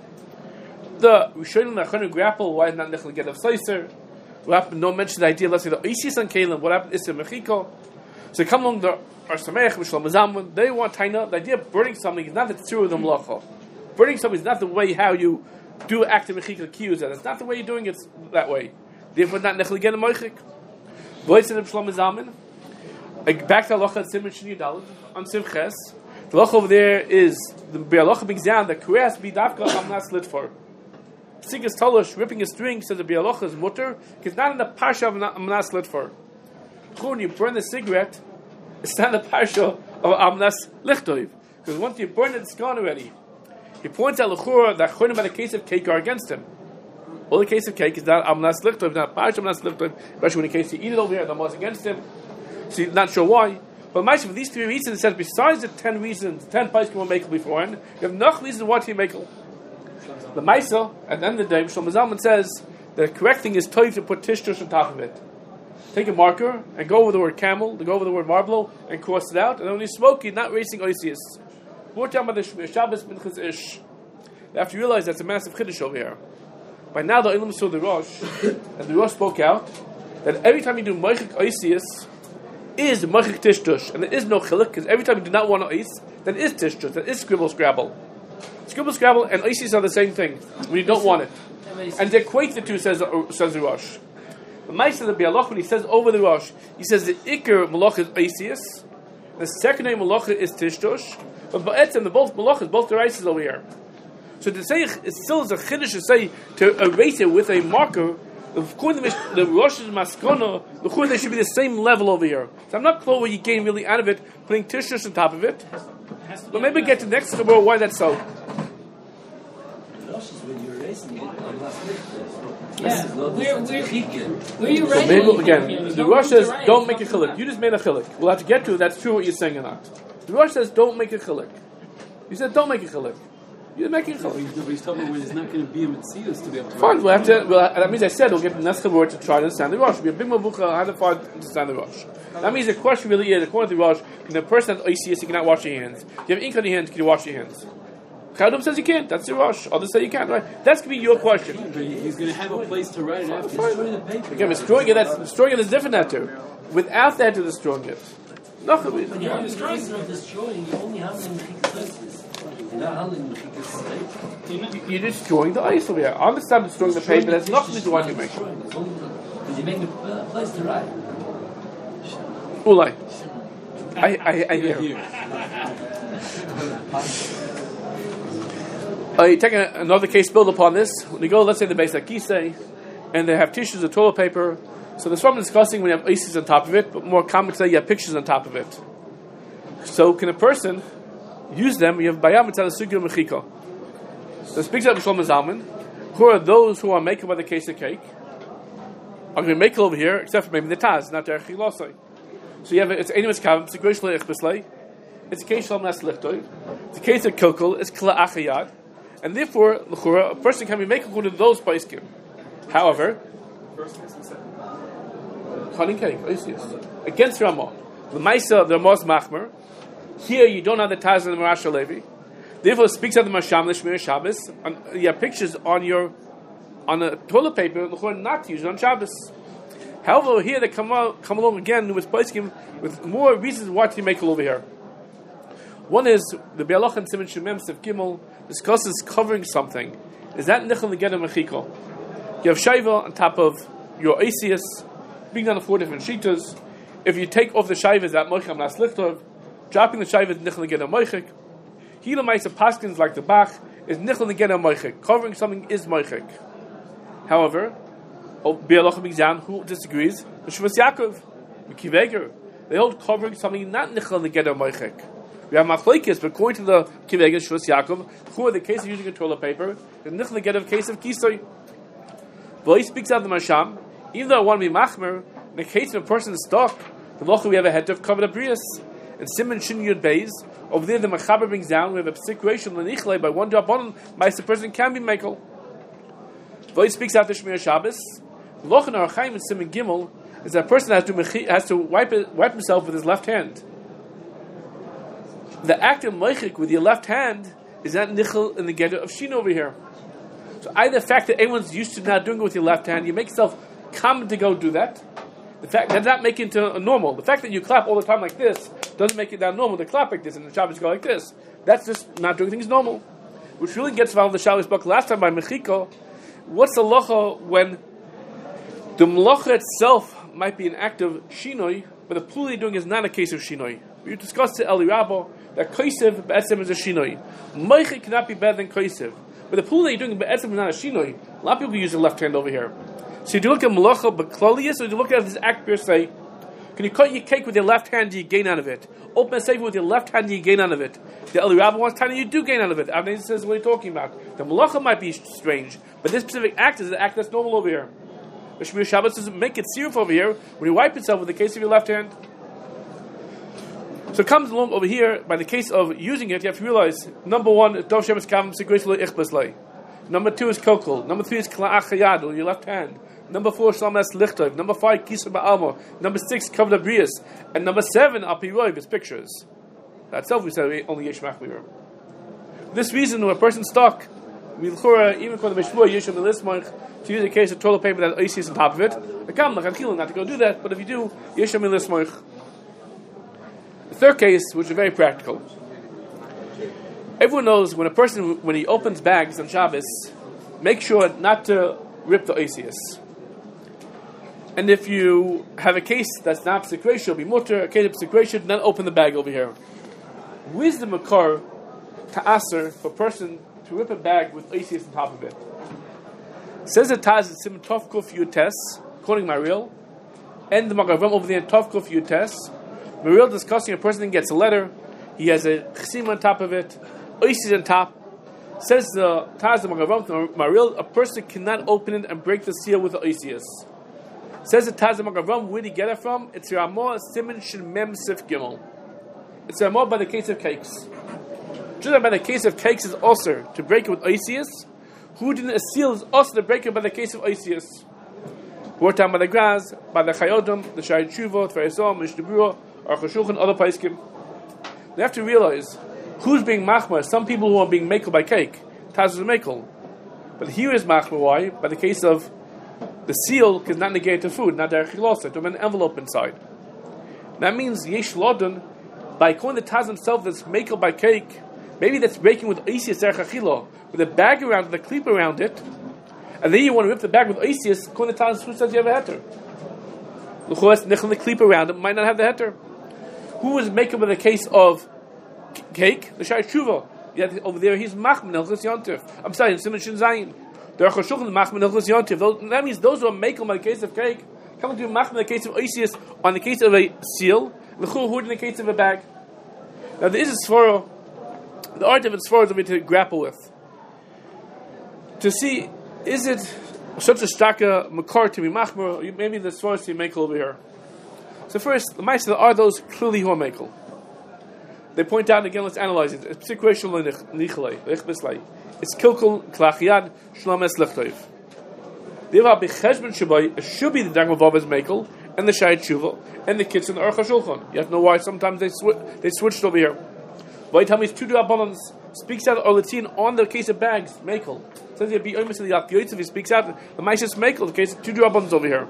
The Rishonim that are grapple why is not nechel get of seiser. What happened? No mention the idea. Let's say the Isis on Kalim. What happened? Isser Mechiko. So they come along the Arsameich, Mishlam Mazamon. They want Taina. The idea of burning something is not the true of the Melacha. Burning something is not the way how you do active Mechiko Kiyuz. It's not the way you're doing it that way. Therefore, not Nechel again a Moichik. Voice in the Mishlam Mazamon. Back to Halacha Simon Shini Dalad on Simches. The Halacha over there is the Be'alacha B'Gzan. The Kuras B'Davka I'm not slit for. Sigas Tolosh ripping a string says the Bialocha is mutter, because not in the parsha of Amnas Litfor. When you burn the cigarette, it's not in the parsha of Amnas Lichtoiv, because once you burn it, it's gone already. He points out Lechura that Chonim by the case of cake are against him. All the case of cake is not Amnas Lichtoiv, not parsha Amnas Lichtoiv, especially when the case you eat it over here, the most against him. So you're not sure why. But my for these three reasons, it says besides the ten reasons, ten pies can make beforehand, you have no reason why to make it. The Maisa, at the end of the day, Shlomo Zalman says the correct thing is toiv to put tishtush on top of it. Take a marker and go over the word camel, to go over the word marblo, and cross it out. And then when you smoke, you're not racing oisius. We're talking about the Shabbos Minchas Ish. They have to realize that's a massive chiddush over here. By now, the Ilum saw the Rosh, and the Rosh spoke out that every time you do moichik oisius, is moichik tishtush, and there is no chilik, because every time you do not want to ois, then is tishtush, that is scribble scrabble. Scribble scrabble and oisius are the same thing when you don't want it, and they equate the two. Says uh, says the Rosh. The Ma'aser the Bialoch, when he says over the Rosh, he says the Iker Malach is oisius, the second name Malach is tishtush, but ba'etzem the both Malachas, both the rices over here. So to say it still is a chiddush to say to erase it with a marker. According to the Rosh's maskona, the Chur they should be the same level over here. So I'm not clear what you gain really out of it, putting tishtush on top of it. But maybe get to the next Chabur why that's so. When you're erasing it, I'm not Yeah, we're, we're, we're you so maybe again, the Rosh says don't make a chilik. You just made a chilik. We'll have to get to if that's true what you're saying or not. The Rosh says don't make a chilik. You said don't make a chilik. You're making a chilik. But he's talking about there's not going to be a mitzvah to be able to. Fine, we'll have to. Well, that means I said we'll get the next word to try to understand the Rosh. We'll be a big mavucha how to find understand the Rosh. That means the question really is according to the Rosh, when the person has O C S, you cannot wash your hands. If you have ink on your hands, can you wash your hands? Chadum says you can't. That's the Rosh. Others say you can't. Right? That's going to be your question. But he's going to have a place to write it after. destroy the paper. Again, destroying it. That's destroying it is different. That too. Without that, to destroying it. No, When you're destroying, destroying, you only have in the You're not handling the paper. You're destroying the ice over here. I understand destroying the paper. That's nothing to do with what you make. Because you make a place to write. Ulai. I, I, I hear. I take a, another case build upon this. When you go, let's say the base like Kisei, and they have tissues of toilet paper. So there's one discussing when you have ices on top of it, but more common to say you have pictures on top of it. So can a person use them? You have bayam mitzad sugya mechika. So it speaks of Shlomo Zalman. Who are those who are making by the case of cake? I'm going to make it over here, except for maybe the taz, not the chilosai. So you have it's anyways kavam. It's a great shleich b'slei. It's a case of nas lichtoy. It's a case of kokol. It's kla achayad, and therefore l'chura a person can be making one of those paiskim. However, cutting cake, oisius against Ramah. The Maisa, the Ramos Machmer. Here you don't have the Taz and the Marash Levi. Therefore, it speaks of the Masham, the Shmir Shabbos. And you have pictures on your on the toilet paper, not to use it on Shabbos. However, here they come out, come along again with Paiskim with more reasons why to make it over here. One is the Be'alach and Simon Shemem Sef Gimel discusses covering something. Is that Nichel Neged Mechiko? You have Shaiva on top of your Asius, being on the four different Shitas. If you take off the Shaiva, is that Moicham Nas Lichtov? Dropping the Shaiva is Nichel Neged Moichik. Hila Maisa Paskins like the Bach is Nichel Neged Moichik. Covering something is Moichik. However, Be'alach Migzan, who disagrees, the Shvus Yaakov, Kiveger, they hold covering something not Nichel Neged Moichik. We have machlokes, but according to the Kiveger Shvus Yaakov, who in the case of using a toilet paper, is Nichel Neged of case of Kisoy. But he speaks out of the Masham, even though I want to be machmer, in the case of a person is stuck, The locha we have a head of covered abrius. And Simon Shin Yud Beis, over there the Mechaber brings down, we have a situation Lenichle by one Rabbanon, by the person can be Mekel. Void speaks out the Shmir Shabbos. Locha Narachaim and Simon Gimel is that a person has to has to wipe it, wipe himself with his left hand. The act of Meichik with your left hand is not Nichel in the Gedder of Shin over here. So either the fact that everyone's used to not doing it with your left hand, you make yourself common to go do that. The fact that does not make it into a normal. The fact that you clap all the time like this doesn't make it that normal to clap like this, and the Shabbos go like this. That's just not doing things normal. Which really gets involved in the Shabbos book last time by Mechiko. What's the locha when the melacha itself might be an act of shinoi, but the pluli you're doing is not a case of shinoi? We discussed it Eli Rabbo that koisev be'etzem is a shinoi. Meichik cannot be better than koisev, but the pluli you're doing be'etzem is not a shinoi. A lot of people use the left hand over here. So do you look at malacha b'klolius, or do you look at this act per se? Can you cut your cake with your left hand? Do you gain out of it? Open a sefer with your left hand? Do you gain out of it? The Eli Rabbi wants to tell you you do gain out of it. Avnei says what are you talking about? The malacha might be strange, but this specific act is an act that's normal over here. The Shmir Shabbos doesn't make it serious over here when you wipe yourself with the case of your left hand. So it comes along over here by the case of using it. You have to realize number one, Dov Shemes Kavam Sigris Lo Ichbas Lei. Number two is kokol. Number three is kla'ach hayad, or your left hand. Number four, Shalom Es Lichtov. Number five, Kisur Ba'alma. Number six, Kavod Abrius. And number seven, Apiroiv, is pictures. That itself we said only Yesh Machmir. This reason, when a person's stuck, even for the Mishmur, Yeshua Milismach, to use a case of toilet paper that has ices on top of it, I come, like I'm not to go do that, but if you do, Yeshua Milismach. The third case, which is very practical. Everyone knows when a person, when he opens bags on Shabbos, make sure not to rip the ices. And if you have a case that's not psikration, it'll be mutter, a case of psikration, then open the bag over here. Wisdom occur to aser for a person to rip a bag with ices on top of it. Says the Taz in Sim Tovkuf Yutes, quoting Mariel, and the Magavam over there in Tovkuf Yutes, Mariel discussing a person that gets a letter, he has a chsim on top of it, ices on top. Says the Taz the Magavam Mariel, a person cannot open it and break the seal with the ices. Says the Taz of Magavam, where did he get it from? It's Ramah Siman Shin Mem Sif Gimel. It's Ramah by the case of cakes. Just like by the case of cakes is also to break it with Isis, who didn't seal is also to break it by the case of Isis. Brought down by the Graz, by the Chayodom, the Shai Tshuva, Tfaisom, Mishnebura, Aruch HaShulchan, and other Paiskim. They have to realize who's being machmar. Some people who are being makel by cake, Taz is makel. But here is machmar, why? By the case of the seal is not negated to food, not derech chilosa, to have an envelope inside. That means yesh lodon, by calling the Taz himself that's makel by cake, maybe that's breaking with oisius derech achilo, with a bag around, with a cleep around it, and then you want to rip the bag with oisius, calling the Taz who says you have a heter. L'chuas nichel the cleep around it might not have the heter. Who was makel by the case of c- cake? The Shai Tshuva. Yet over there he's machman elchus yontif. I'm sorry, in Simon Shin Zayin. That means those who are makel by the case of cake come to machman in the case of oisius on the case of a seal, l'chul in the case of a bag. Now there is a svara, the art of a svara is a bit to grapple with. To see, is it such a staka makar to be machmer, or maybe the svara to be makel over here. So first, the ma'aser are those clearly who are makel. They point out again. Let's analyze it. It's psikration nichlei. It's kilkul klachiyad shlomes lichtov. Deva becheshben shabai. It should be the dagma vav as makel and the shayit tshuva and the kids in the Aruch HaShulchan. You have to know why sometimes they swi- they switched over here. Why tell me it's two rabbanans speaks out Orlatin on the case of bags makel. Says he be almost in the Yotzev. He speaks out the ma'aser makel. The case of two rabbanans over here.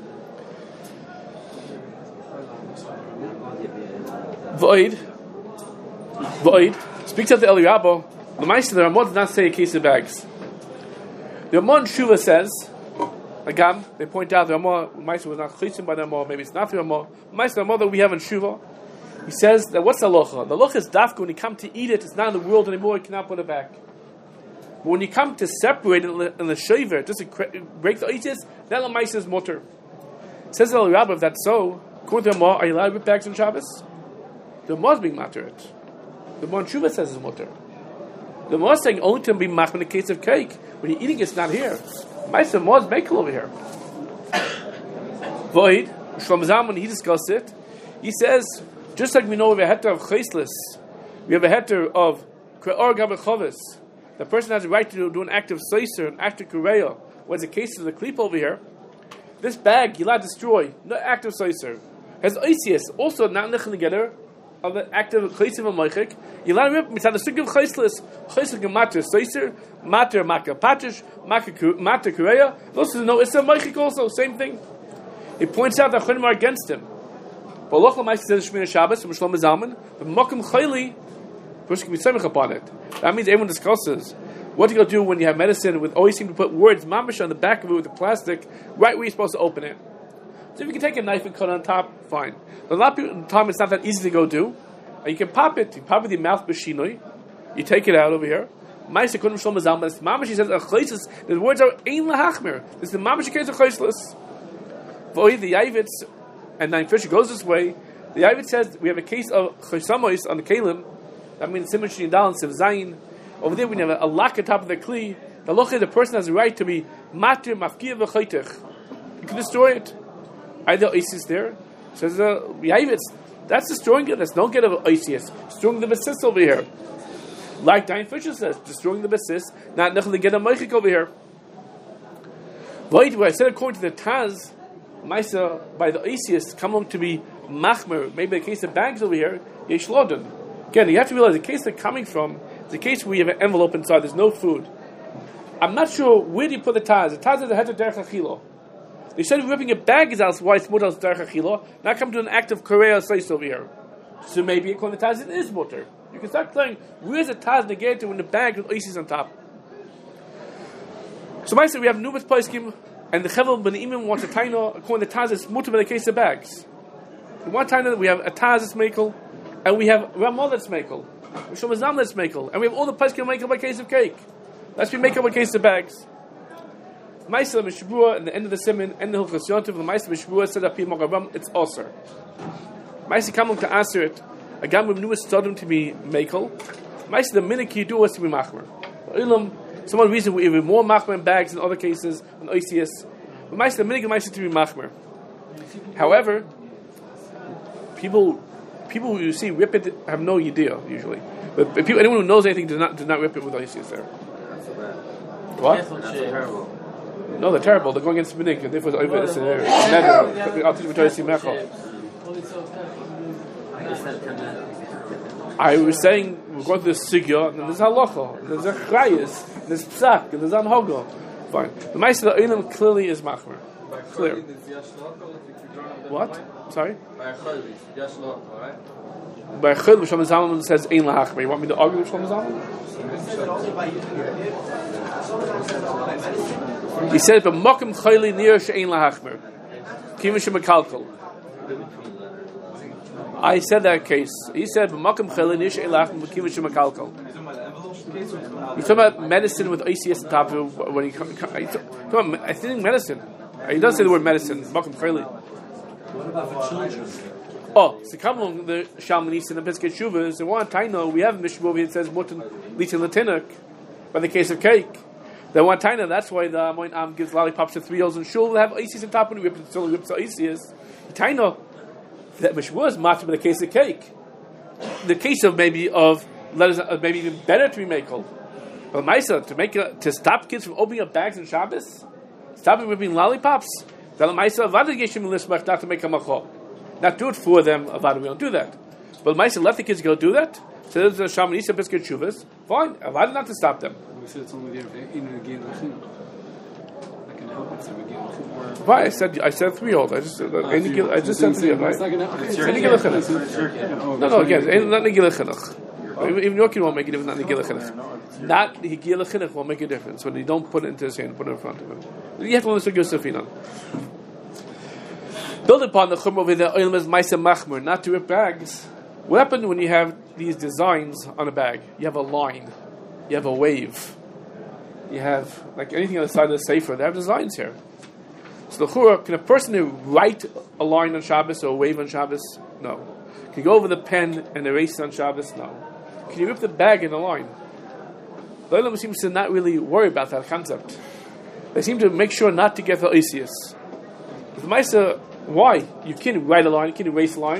Void. Void speaks out the Eli Rabbo. The Ma'aser the Ramah does not say a case of bags. The Ramah Shuva says, again, they point out the Ramah Ma'aser was not chisim by the Ramah. Maybe it's not the Ramah. Ma'aser the Ramah that we have in Shuva, he says that what's the locha? The locha is dafka when you come to eat it. It's not in the world anymore. You cannot put it back. But when you come to separate it in the shaver, just to break the itis, then the Ma'aser is mutter. Says the Eli Rabbo, if that's so, according to the Ramah, are you allowed to rip bags on Shabbos? The Ramah is being matter it. The Mon Shuva says it's mutter. The Ramah is saying only to be mach in the case of cake. When you're eating, it's not here. Ma'aser Ramah is makel over here. Void Shlomo Zalman, when he discussed it, He says, just like we know we have a heter of chayslis, we have a heter of kre'or gabechovis. The person has a right to do, do an act of seiser, an act of kureya. What's the case of the klip over here? This bag, you allowed to destroy, no act of seiser. Has oisius, also not nechel together, of the act of chaysiv and moichik. You allowed to rip, it's on the sugg of chayslis, chayslis and mater seiser, mater maka patish, mater kureya. Also, no, it's a moichik also, same thing. He points out that chonim are against him. But Allah L'maisi says Shemina Shabbos from Shlomo Zalman, but Mokum Chayli, person can be semich upon it. That means everyone discusses what you go do when you have medicine with always seem to put words mamish on the back of it with the plastic, right where you're supposed to open it. So if you can take a knife and cut on top, fine. But a lot of time it's not that easy to go do. And you can pop it. You pop it with your mouth b'shinoi. You take it out over here. Ma'aseh Kodim Shlomo Zalman. Mamish he says a the words are ein lahachmer. This is the mamish case of chayslus. For the Yavitz, and then Fisher goes this way. The Yavitz says we have a case of chaysamois on the kalim. That means simon shnidal and siv zayin. Over there we have a lock on top of the kli. The loch is the person has the right to be matir mafkir v'chaytich. You can destroy it. Either Isis there says the uh, Yavitz. That's destroying it. That's don't get of Isis. Destroying the basis over here. Like Diane Fisher says, destroying the basis, not nothing to get a meichik over here. Wait, where I said according to the Taz. Maisa by the Isis come on to be machmer. Maybe the case of bags over here, yeshlodin. Again, you have to realize the case they're coming from is a case where you have an envelope inside. There's no food. I'm not sure where do you put the taz. The taz is the head of derech achilo. They said ripping a bag is out. Why it's mutter derech achilo? Now come to an act of korea slice over here. So maybe according to the taz it is mutter. You can start playing. Where's the taz negated when the bag with Isis on top? So Maisa we have numerous poskim. And the Chevel Ben Imim wants a taina according to Taz is mutter in the case of bags. In one taina we have a Taz that's mekel, and we have Ramah that's mekel, Shlomo Zalman that's mekel, and we have all the poskim mekel by case of cake. Let's be mekel by case of bags. Ma'aseh Mishbua at the end of the Siman and the Hilchos Yontiv, the Ma'aseh Mishbua said that Pim Magabam it's Osir. Ma'aseh come to answer it. A gam with newest studim to be mekel. Ma'aseh the minute you do is to be machmer. Ilam. Some reason we have more machmer in bags in other cases than O C S. But Ma'aseh the minig Ma'aseh to be machmer. However, people people who you see rip it have no idea usually. But if people, anyone who knows anything does not does not rip it with O C S there. What? No, they're terrible. They're going against minig and therefore over it's there. I'll teach you to see mechel. I was saying we're going to the sugya and there's halacha, there's a chrayis, there's psak, there's anhoga. Fine. The Ma'aseh the Olam clearly is machmer. Clear. What? Sorry. By chayil, Shlomo Zalman says ein lahachmer. You want me to argue with Shlomo Zalman? He said, "But makom chayli near she'ein lahachmer, kivish mekalkal." I said that case. He said, "B'makom chelin ish elach b'kivish makalkal." He's talking about medicine with O C S on top of when he. About, I think medicine. He doesn't say the word medicine. B'makom chelin. What about for children? Oh, so come along the Shalmanis and the Pesach Shuvas. And one taina we have a Mishnah that says mutin litin latinuk. By the case of cake, the one taina that's why the Amoin Am gives lollipops to three years in shul. They have O C S on top when he rips it, still rips O C S. Taina. That which was matzah in the case of cake, the case of maybe of let us uh, maybe even better to be makel, but Maisa to make a, to stop kids from opening up bags in Shabbos, stop them from ripping lollipops. Tell Maisa avad yeshim lismach not to make a macho, not do it for them. Avad we don't do that, but Maisa let the kids go do that. So there's a shamanisa biscuit shuvas. Fine, avad not to stop them. We said it's only there in the game. Why I said I said three old. I just said uh, uh, I just said three old. Right? No, no. Again, not nigila chinuch. Even your kid won't make a difference. Not nigila chinuch. Not nigila chinuch won't make a difference when you don't put it into his hand, put it in front of him. You have to listen to Yosefina. Build upon the chumrah over the oil is ma'aseh machmer, not to rip bags. What happened when you have these designs on a bag? You have a line, you have a wave. You have, like anything on the side of the sefer, they have designs here. So the chura, can a person who write a line on Shabbos or a wave on Shabbos? No. Can you go over the pen and erase it on Shabbos? No. Can you rip the bag in the line? The Olam seems to not really worry about that concept. They seem to make sure not to get the Isis. The Maisa, why? You can write a line, you can erase a line.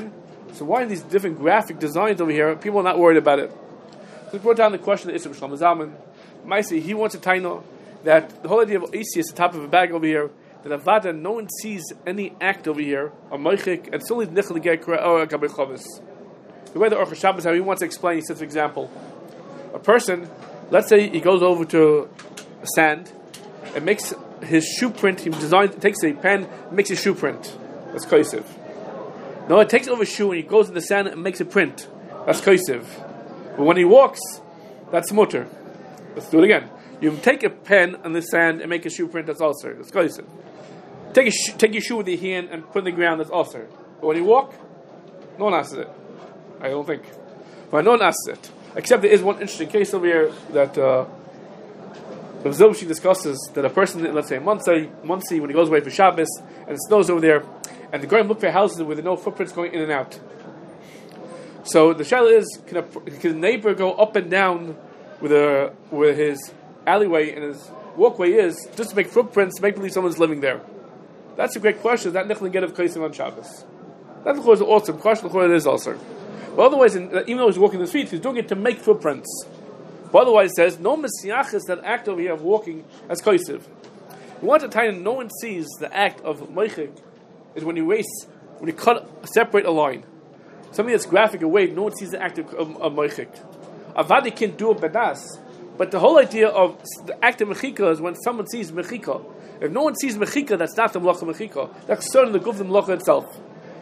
So why are these different graphic designs over here? People are not worried about it. So we brought down the question of Isra Shlomo Zalman. Maisi, he wants a taino that the whole idea of Oisi is the top of a bag over here, that Avada, no one sees any act over here, or Moichik, and it's only Nichel to get or Gabi Chavis. The way the Orcha Shabbos, how he wants to explain, he says, for example, a person, let's say he goes over to sand and makes his shoe print, he designs, takes a pen, makes a shoe print. That's Kosev. No, it takes over a shoe and he goes in the sand and makes a print. That's Kosev. But when he walks, that's mutter. Let's do it again. You take a pen on the sand and make a shoe print, that's also. That's Kosev. Take a sh- take your shoe with your hand and put it in the ground, that's also. But when you walk, no one asks it. I don't think. But no one asks it. Except there is one interesting case over here that uh, Rav Zilberstein discusses that a person, let's say Muncie, Muncie, when he goes away for Shabbos and it snows over there, and the Goyim look for houses with no footprints going in and out. So the shaila is, can a, can a neighbor go up and down with a where his alleyway and his walkway is, just to make footprints, to make believe someone's living there? That's a great question. Is that nichel get of kaisim on Shabbos? That is an awesome question. It is also. But otherwise, in, even though he's walking the streets, he's doing it to make footprints. But otherwise, it says no mesiachas, that act over here of walking as kaisiv. You want to tell you, no one sees the act of moichik is when you race, when you cut, separate a line. Something that's graphic away, no one sees the act of, of, of moichik. Avadi can't do it bedas, but the whole idea of the act of mechika is when someone sees mechika. If no one sees mechika, that's not the melacha mechika. That's certainly the guf the melacha itself.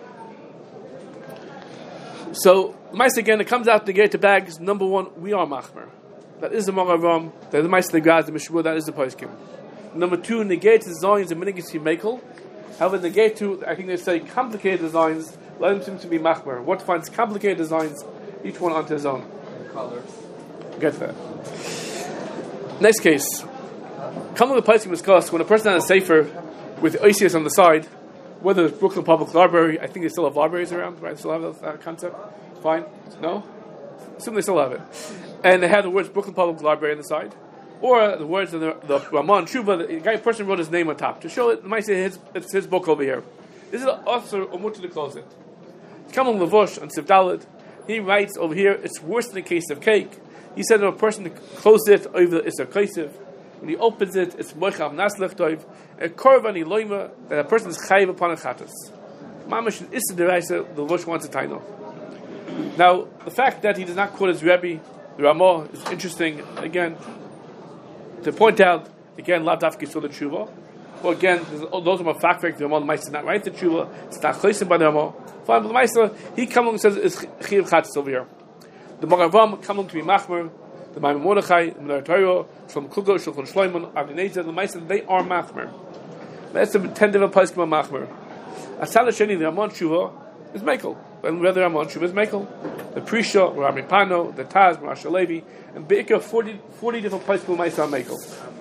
So, mice again, it comes out the gate to bags. Number one, we are machmer. That is the Moravam. That is the mice the guys, the mishvur. That is the poskim. Number two, negate designs and minigis mekel. However, negate to, I think they say complicated designs. Let them seem to be machmer. What finds complicated designs? Each one onto his own. Color. Get that. Next case. Come with the poskim discussed when a person has a sefer with oisius on the side. Whether it's Brooklyn Public Library, I think they still have libraries around, right? They still have that concept? Fine? No? Assume they still have it. And they have the words Brooklyn Public Library on the side. Or the words of the, the Raman Shuba, the guy person wrote his name on top. To show it, might say his, it's his book over here. This is also a mutter to close it. Come on Lavush on Sivdalad. He writes over here, it's worse than a case of cake. He said to a person to close it, over it's a kaisiv. When he opens it, it's moichav naslech toiv, a korban iloima, that a person is chayiv upon a chatas. Mamash and Issa deraisa, the Lush wants a taino. Now, the fact that he does not quote his Rebbe, the Ramah, is interesting. Again, to point out, again, lav dafki so the tshuva. Well, again, those are my fact fact. The Ramah might not write the tshuva. It's not chosim by the Ramah. Fine, but the Meister, he comes and says it's chiyav chatas over here. The Moravam come to be machmer. The Maimon Mordechai, the Menor Torah, Shalom Klugo, Shulchan Shloimon, Avnei Nezer, the Meister, they are machmer. That's the ten different poskim of machmer. Asal Sheni, the Ramon Shuva, is Mekel. And whether Ramon Shuva is Mekel. The Prisha, Rami Pano, the Taz, Marshal Levi, and Be'ikah, forty, forty different poskim of Meister are Mekel.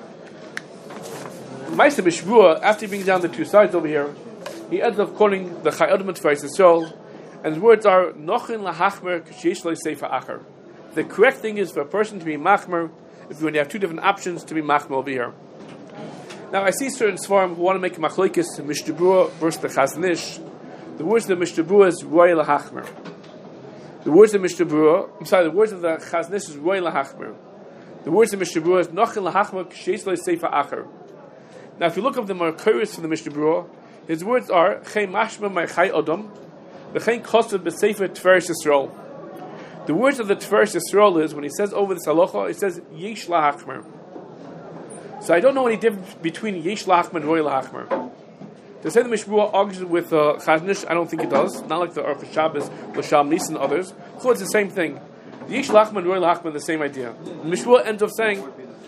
Meister B'Shvua, after he brings down the two sides over here, he ends up calling the Chai Adam Tfais Yisrael, and his words are, Nochin lahachmer k'sheish lo sefer acher. The correct thing is for a person to be machmer, if you want to have two different options, to be machmer over here. Now, I see certain svarim who want to make a machlokes, Mishnah versus the Chazon Ish. The words of the Mishnah is roy lahachmer. The words of Mishnah, I'm sorry, the words of the Chazon Ish is roy lahachmer. The words of Mishnah is nochin lahachmer k'sheish lo sefer acher. Now, if you look up the Markoris from the Mishnah, his words are Chei mashma ma'chai odom, v'chein kosav b'sefer Tiferes Yisrael. The words of the Tiferes Yisrael is, when he says over this halacha, it says, Yesh lahachmer. So I don't know any difference between Yesh lahachmer and Roy lahachmer. To say the Mishmua argues with uh, Chazon Ish, I don't think it does. Not like the Orcha Shabbos, L'Sham Nis and others. So it's the same thing. Yesh lahachmer and Roy lahachmer are the same idea. The Mishmua ends up saying,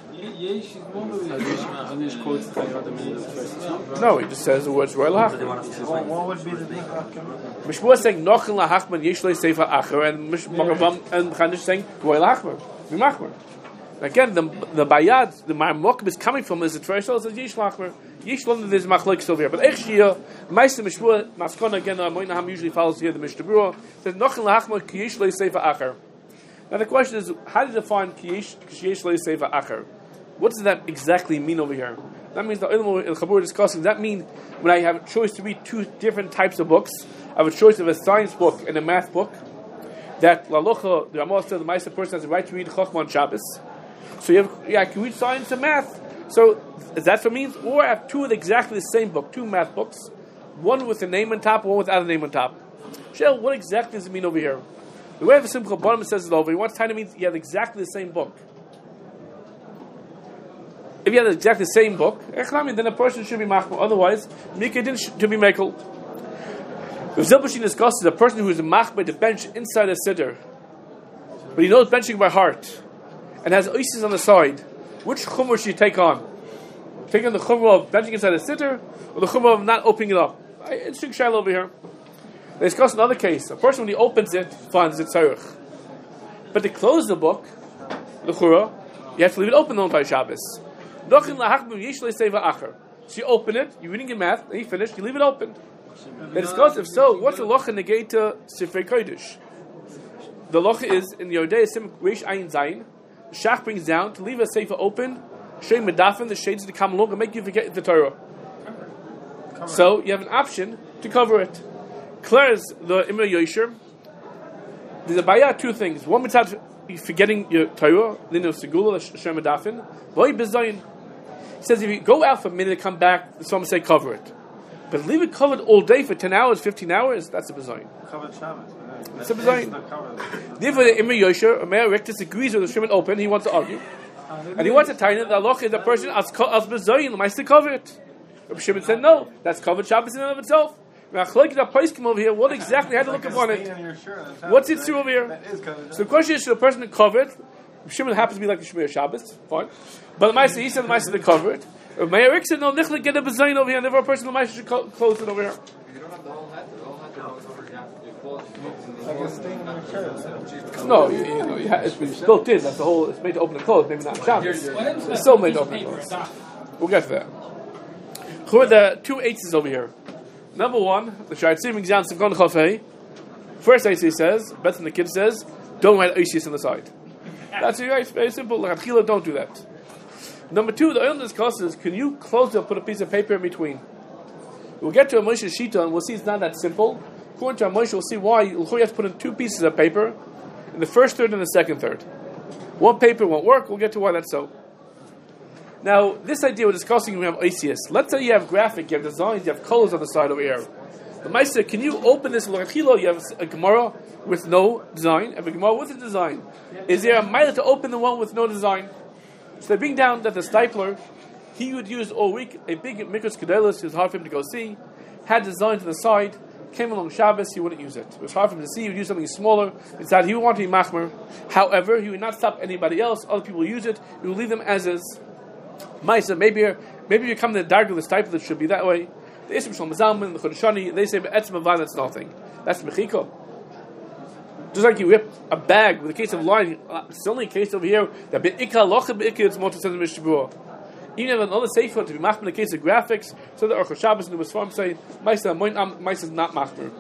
no, he just says the words Roy lahachmer. What would be the big Mishmua is saying Nochin lahachmer Yesh lo sefer acher, and Moravam and Chazon Ish saying Roy lahachmer, Mimachmer. Again, the the bayad, the Marmok is coming from is the Tiferes says Yesh lahachmer. Yesh lo there's machlokes over here, but Echshia, Meister Mishmua Maskona again. The Moinaham usually follows here the Mishnah Berurah says Nochin lahachmer ki Yesh lo sefer acher. Now the question is, how do you define ki Yesh lo sefer acher? What does that exactly mean over here? That means the Ilmu El Chabur is discussing. Does that mean when I have a choice to read two different types of books, I have a choice of a science book and a math book? That Lalocha, the Ramah said the Meister person has the right to read Chochmah on Shabbos. So you have, yeah, I can read science and math. So is that what it means? Or I have two of exactly the same book, two math books, one with a name on top, one without a name on top. Shel, what exactly does it mean over here? The way the Simcha Bottom says it over, he wants time to mean you have exactly the same book. If you have exactly the same book, then a person should be machmir. Otherwise, Mika didn't sh- to be mekel. If Zilbashin discusses a person who is a machmir to bench inside a siddur, but he knows benching by heart, and has oises on the side, which chumrah should you take on? Take on the chumrah of benching inside a siddur, or the chumrah of not opening it up? Interesting shayla over here. They discuss another case. A person, when he opens it, finds it tzarich. But to close the book, the chura, you have to leave it open the entire Shabbos. So you open it, you're reading your math, and you finish, you leave it open. They discuss, if so, what's the locha negate to Sifrei Kodesh? The locha is, in the Yodei Sim Reish Ayin Zayin, the Shach brings down, to leave a sefer open, Shem Medafin, the shades of the come along, and make you forget the Torah. So, you have an option to cover it. Clears the Imre Yosher. There's a bayah two things. One mitzad forgetting your Torah, then the Segula, the Shem Medafin. Voy Bezayin. He says if you go out for a minute and come back, someone say cover it. But leave it covered all day for ten hours, fifteen hours, that's a Bezayin. Covered Shabbos. That's a Bezayin. Therefore, the Imre Yosher, a Meir Rick disagrees with the Shimon open, he wants to argue. And he wants to tie in the loch is the person as Bezayin, the Meister cover it. Rabbi Shimon said no, that's covered Shabbos in and of itself. Over here, what exactly had to look upon it? What's it through over here? So the question is, should a person cover it? Shimon happens to be like the Shemir Shabbos, fine. But the Meister, he said the Meister to cover it. Meir Rick said no, Nichlik get a bezayin over here. Never a person the Meister should co- close it over here. You don't have the whole hat. The whole hat goes over the No, you, you know, you ha- it's, it's built in. That's the whole. It's made to open and close. Maybe not Shabbos. It's still made to open and close. We'll get to that. Who are the two eights over here? Number one, the Shaitzim exam Sivkon Chafei. First eight says, better than the kid says, don't write Oishis on the side. That's very, very simple. Like Achila, don't do that. Number two, the oil discusses, can you close it, put a piece of paper in between? We'll get to a Moshe Shita and we'll see it's not that simple. According to our Moshe, we'll see why you have to put in two pieces of paper in the first third and the second third. One paper won't work, we'll get to why that's so. Now, this idea we're discussing, we have Oisius. Let's say you have graphic, you have designs, you have colors on the side over here. The Meister, can you open this L'Achilo? You have a Gemara with no design, and a Gemara with a design. Is there a Meiler to open the one with no design? So they bring down that the stipler, he would use all week a big Mikros Kedelis, it was hard for him to go see, had designs on the side, came along Shabbos, he wouldn't use it. It was hard for him to see, he would use something smaller, instead he would want to be machmer. However, he would not stop anybody else, other people use it, he would leave them as is. Maisa, maybe maybe you come to the dark of the stipler that should be that way. The Ism Shalom Zalman, the Chodeshani, they say Etzma Van, that's nothing. That's Mechiko. Just like you whip a bag with a case of wine, uh, it's only a case over here that Be'ikah Locha Be'ikah it's more to send the Mishabur. Even if another sefer to be machmer in the case of graphics, so that Orchot Shabbos and the Misfarm say, Maisa, Moinam, Maisa is not machmer.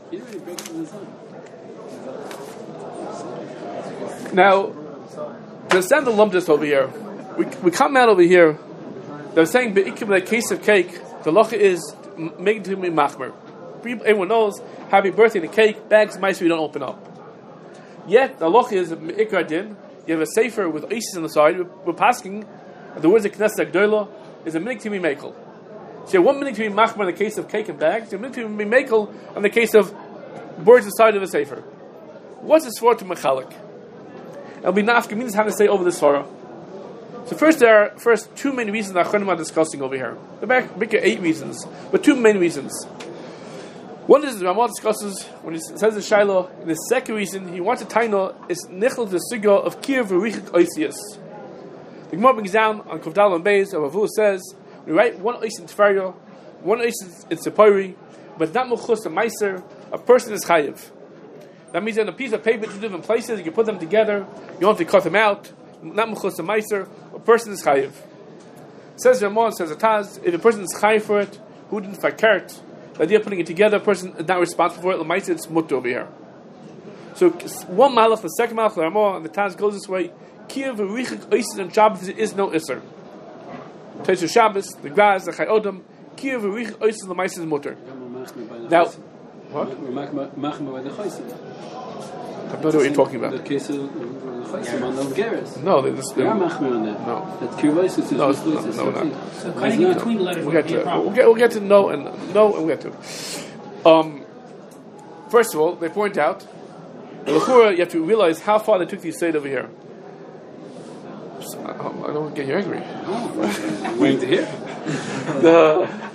Now, to understand the lumdus over here, we we come out over here, they're saying Be'ikah in the case of cake, the locha is making to me machmer. Everyone knows, happy birthday, the cake, bags, Maisa we don't open up. Yet, the locha is Ikra Din, you have a sefer with Isis on the side, we're, we're passing, the words of Knesset Gdola is a minik to be makel. So you have one minik to be machmer in the case of cake and bags, you have a minik to be makel in the case of words inside of a sefer. What's the svara to mechalik? It'll be nafka means how to say over the svara. So first, there are first two main reasons that Achronim are discussing over here. There are back eight reasons, but two main reasons. One is the Ramah discusses when he says the Shiloh. And the second reason he wants to taino is nichel the siga of kir v'richik oisius. The Gemara brings down on Kovdal and Beis. Rav says we write one ois in Tefariah, one ois in Tzipori, but not muchus a meiser. A person is chayiv. That means on a piece of paper, two different places, you can put them together. You don't have to cut them out. Not muchus a meiser. A person is chayiv. Says Ramah, says Ataz, if a person is chayiv for it, who didn't fakert? The idea of putting it together, a person is not responsible for it. L'maisa, it's mutter over here. So one malach, the second malach, the Ramah, and the Taz goes this way. Kiev v'richik oisis and Shabbos is no iser. Taisu Shabbos, the Graz, the Chai Odom, Kiev, Rich, Ois, the Maisis Mutter. Now, what? We're machma by the chaysim. I have no idea what you're talking about. The case of chaysim on the geras. No, they just. We are machma on that. No. That kirvais is No, just no, no, no, no. So cutting in between the letters We'll would get be to a it. We'll problem. get, we'll get to no and no, and we'll get to it. Um, first of all, they point out that L'chura, you have to realize how far they took the Yisrael over here. So, I, I don't want to get you angry. I'm waiting to hear. the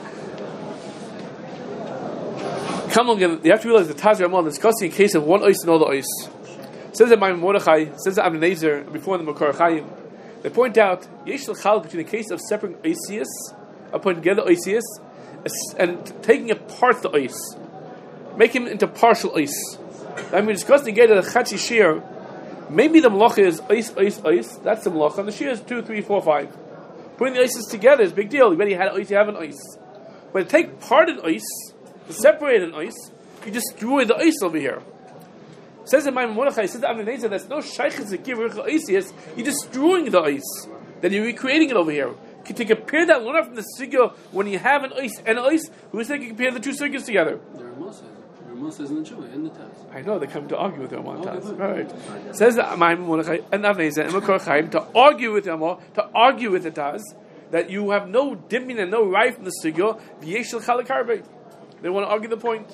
Come on, you have to realize the Taz Ramon is discussing a case of one ice and all the ice. Says that Maimon Mordechai, says that Avnei Nezer before the Makar Chaim. They point out yesh l'chal between the case of separating oisius, of putting together oisius, and taking apart the ice, make him into partial ice. And we discussed together the Chachi Shir. Maybe the malacha is ice, ice, ice. That's the malacha, and the Shir is two, three, four, five. Putting the ices together is a big deal. You already had ice, you have an ice. But to take part of the ice, to separate an ice, you destroy the ice over here. Says in Maimon Mordechai, says that Avnei Nezer, there's no shaykhs to give oisius. You're destroying the ice. Then you're recreating it over here. To compare that one from the sugya when you have an ice and an ice, who's saying you compare the two sugyas together? There are Moses. There are Moses in the Chua, in the Taz. I know they come to argue with them on Oh, Taz. good. Right. Says that Maimon Mordechai and Avnei Nezer and Makar Chaim to argue with them, to argue with the Taz that you have no dimin and no right from the sugya. V'yeshel chalak harbe. They want to argue the point.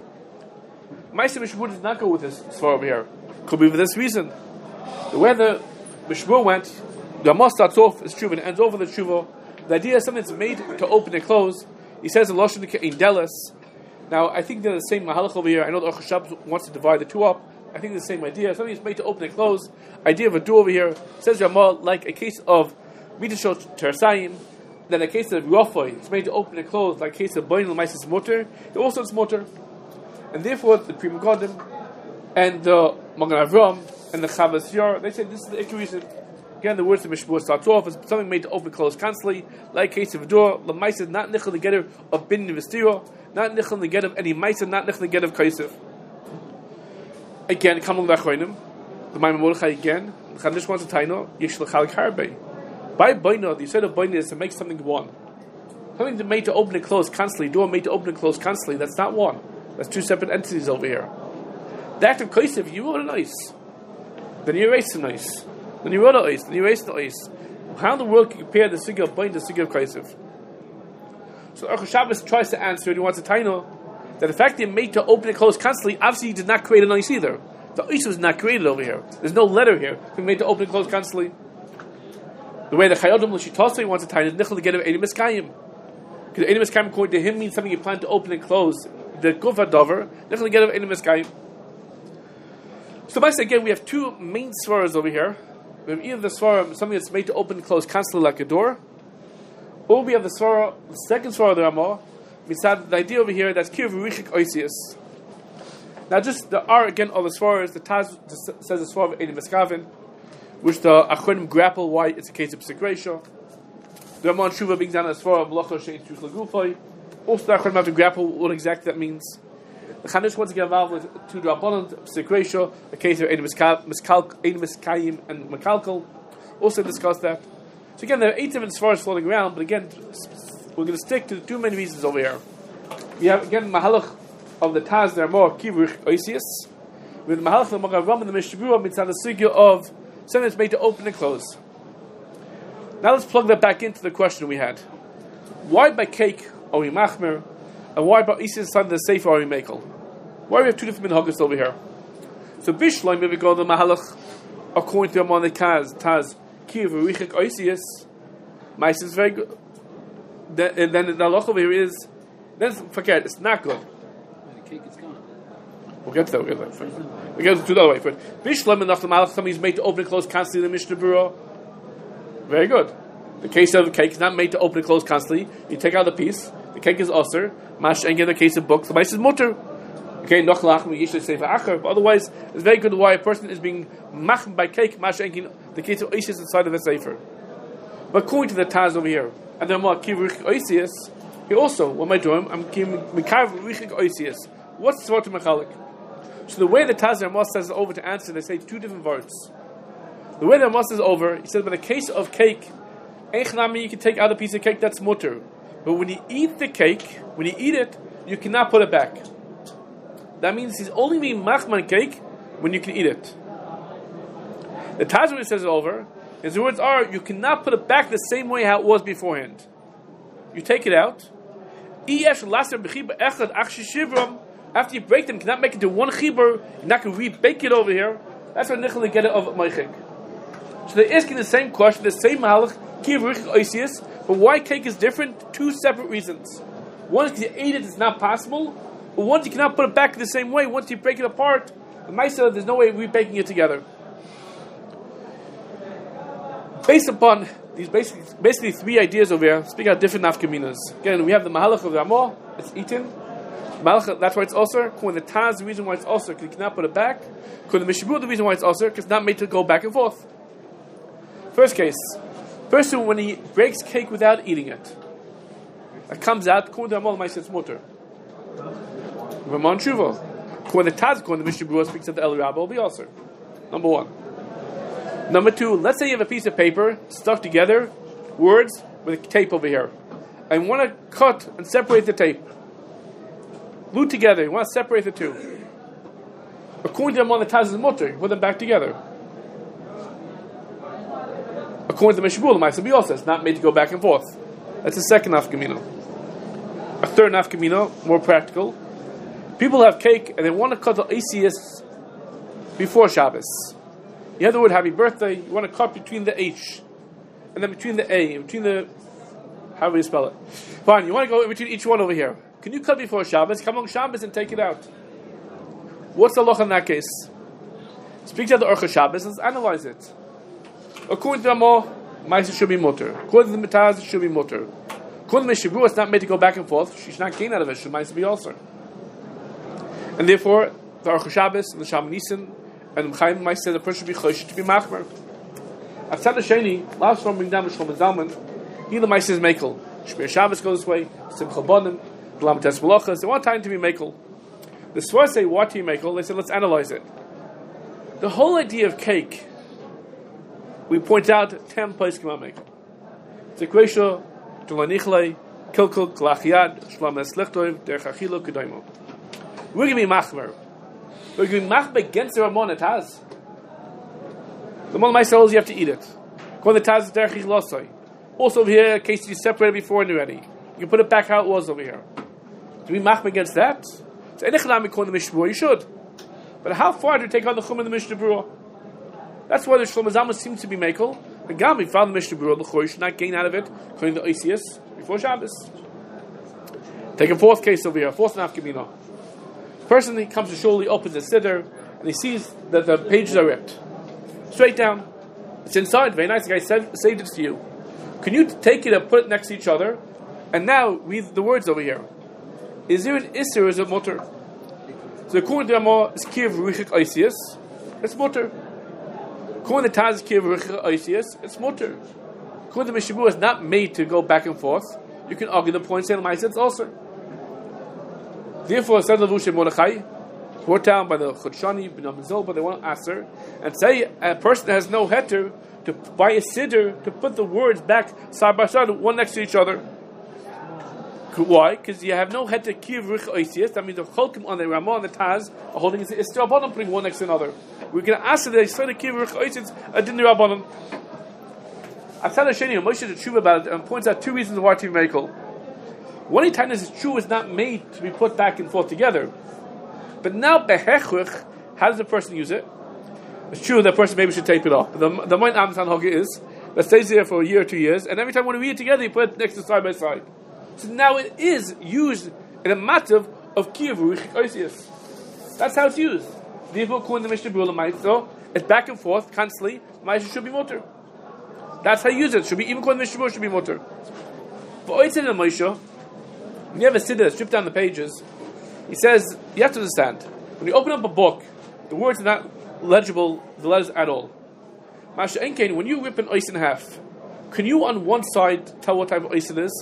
Ma'aseh Mishmur did not go with this far over here. Could be for this reason. The way the Mishmur went, the Ramah starts off as tshuva and ends over the tshuva. The idea is something that's made to open and close. He says in Lashon in Delis. Now, I think they're the same mahalach over here. I know the Aruch HaShabbos wants to divide the two up. I think it's the same idea. Something that's made to open and close. Idea of a door over here. Says Ramah, like a case of Midashot Tersayim. Then a case of Rafai, it's made to open and close, like a case of Bainul Maisis Mutter. Also it's Mutter. And therefore, the Pri Megadim and the Magen Avram and the Chavas Yar, they say this is the Ikar reason. Again, the words of Mishmur starts off as something made to open and close constantly, like a case of a door. The Maisis not nichel the getter of bin v'stira, not nichel the getter of any Maisis, not nichel the getter of kaisif. Again, come along the Achronim, the Maimon Mordechai again, the Chadash wants to taino, yesh l'chalik harbe. By Baina, the side of Baina is to make something one. Something made to open and close constantly, door made to open and close constantly, that's not one. That's two separate entities over here. The act of kaisiv, you wrote an ice. Then you erase an ice. Then you wrote an ice. Then you erased the ice. How in the world can you compare the sigil of Bain to the sigil of kaisiv? So Aruch HaShabbos tries to answer, and he wants to taino that the fact that you're made to open and close constantly, obviously you did not create an ice either. The ice was not created over here. There's no letter here. It's made to open and close constantly. The way the Chayodom L'Shitosei wants to tie is Nichel to get of Eidim Eskayim. Because Eidim Eskayim, according to him, means something you plan to open and close. The Gufa Dover, Nichel to get of Eidim Eskayim. So, basically, again, we have two main svaras over here. We have either the svara, something that's made to open and close constantly like a door, or we have the svara, the second svara of the Ramah, we have the idea over here that's Kir V'Richik Oisius. Now, just there are again all the svaras. The Taz says the svara of Eidim Eskavin, which the Achronim grapple why it's a case of Psikresha. The Ramon Shuva being down as far of Malacha Shein Shus Lagufay. Also, the Achronim have to grapple what exactly that means. The Chanush wants to get involved with two Rabbanon, Psikresha, the case of Eidim Eskayim and Mekalkal. Also discussed that. So again, there are eight different svaras floating around, but again, we're going to stick to the two main reasons over here. We have again Mahalach of the Taz, there are more Kivrich Oisius. With Mahalach of the Magen Avram and the Mishnah Berurah, the sugya of something that's made to open and close. Now let's plug that back into the question we had. Why by cake are we machmer, and why by isis inside the sefer are we makel? Why do we have two different minhagos over here? So Bishloim, if we go to the Mahalach, according to Amon the Taz, Taz, Kiv, Richik, Oisius, Mice is very good. Then, and then the halach over here is, then forget, it's not good. The cake is gone. We'll get to that. We'll get to that. We'll get to that way. Bishloim and after Mahalach, something is made to open and close constantly in the Mishnah Berurah. Very good. The case of the cake is not made to open and close constantly. You take out the piece. The cake is osir. Mash and in the case of books, the mice is mutter. Okay, noch lach we usually say for acher. But otherwise, it's very good why a person is being machm by cake. Mash and the case of oisius inside of a sefer. But according to the Taz over here, and then what kivrich oisius, he also what am I doing? I'm mikav richik oisius. What's the word to mechalik? So the way the Taz Ramah says it over to answer, they say two different words. The way the Ramah says over, he says, but in the case of cake, Eichnami, you can take out a piece of cake that's mutter. But when you eat the cake, when you eat it, you cannot put it back. That means he's only being machman cake when you can eat it. The Taz says it over. His words are, you cannot put it back the same way how it was beforehand. You take it out. After you break them, you cannot make it to one chibur. You're not going to re-bake it over here. That's what Nichel get it of Meichik. So they're asking the same question, the same malach, but why cake is different? Two separate reasons. One is because you ate it, it's not possible. But one, you cannot put it back the same way. Once you break it apart, the Maisa, there's no way of re-baking it together. Based upon these basically, basically three ideas over here, speak out different nafkaminas. Again, we have the mahalach of Ramah, it's eaten. Mahalach, that's why it's also. According to the Taz, the reason why it's also, because you cannot put it back. According to the Mishabur, the reason why it's also, because it's not made to go back and forth. First case, person when he breaks cake without eating it, it comes out, according to Ramah, the Maisa, it's mutter. Ramah and Shuva. According to the Taz, according to the Mishabur, speaks of the El Rabbah, will be also. Number one. Number two, let's say you have a piece of paper stuck together, words with tape over here, and you want to cut and separate the tape. Glue together, you want to separate the two. According to them on the Taz is mutter, put them back together. According to the Mishabur, the Maisa also, it's not made to go back and forth. That's the second nafkamina. A third nafkamina, more practical. People have cake and they want to cut the A C S before Shabbos. You have the word happy birthday, you want to cut between the H and then between the A, between the, how do you spell it? Fine, you want to go in between each one over here. Can you cut before Shabbos? Come on Shabbos and take it out. What's the loch in that case? Speak to the Orcha Shabbos, let's analyze it. According to Ramah, Maisa should be mutter. According to the Mitaz, it should be mutter. According to the Mishabur, it's not made to go back and forth. She should not gain out of it. Should Maisa be also. And therefore, the Orcha Shabbos and the Shalom Nisan and the Chaim might say the person should be chosh to be machmer. Atzad Hasheni, last one bring down the Shlomo Zalman. He the Maisa is mekel. Shmir Shabbos goes this way. Simcha Bonim, Blam Tes Malachas. They want time to be mekel. The Svar say, what do you mekel? They said, let's analyze it. The whole idea of cake, we point out ten places come out mekel. Zekresha, Jolanichle, Kilkul, Klachiad, Shlam Eslechtov, Derech Achilo, Kedoimo. We're going to be machmer. We're going to be machmer against the Ramon it has. The one of my cells, you have to eat it. When the Taz is derech losai. Also over here, in case you separated before and already, you can put it back how it was over here. Do we machmer against that? So anychlam we call the Mishnah Berurah, you should. But how far do you take on the chum in the Mishnah Berurah? That's why the Shlomo Zalman seems to be mekel. The Gami found the Mishnah Berurah, the Choy should not gain out of it, according to the Oisius, before Shabbos. Take a fourth case over here, fourth nafkamina. Person he comes to shul, he opens the siddur, and he sees that the pages are ripped. Straight down. It's inside. Very nice. The guy said, saved it to you. Can you take it and put it next to each other? And now read the words over here. Is there an isser or is it mutter? So according to Ramah, it's kiv ruchik oisius. It's mutter. According to Taz, kiv ruchik oisius. It's mutter. According to Mishabur, it's not made to go back and forth. You can argue the point saying it's also. Therefore, said Levush Mordechai, brought down by the Chudshani, B'nam Zol, but they want to answer and say a person that has no heter to buy a siddur to put the words back side by side, one next to each other. Why? Because you have no heter kiv rich oisius. That means the cholkim on the Ramah and the Taz are holding it. It's still rabbanon putting one next to another. We're going to ask that they say the kiv rich oisius are din rabbanon. Atzad Hasheni, Moshe the Tshuva about it and points out two reasons why to be mekel. One time is true is not made to be put back and forth together. But now, behechruch, how does the person use it? It's true that person maybe should take it off. But the the mind Amsan Hoga is that stays there for a year or two years, and every time when we read it together, you put it next to side by side. So now it is used in a matter of kiyavu oisius. That's how it's used. Therefore, according to Mishnah Berurah, so it's back and forth constantly. Ma'aseh should be mutter. That's how you use it. Should be even according to Mishnah Berurah, should be mutter. For oitzin and Moshe, when you have a siddur, strip down the pages. He says, you have to understand, when you open up a book, the words are not legible, the letters at all. Masha Enkein, when you rip an ois in half, can you on one side tell what type of ois it is?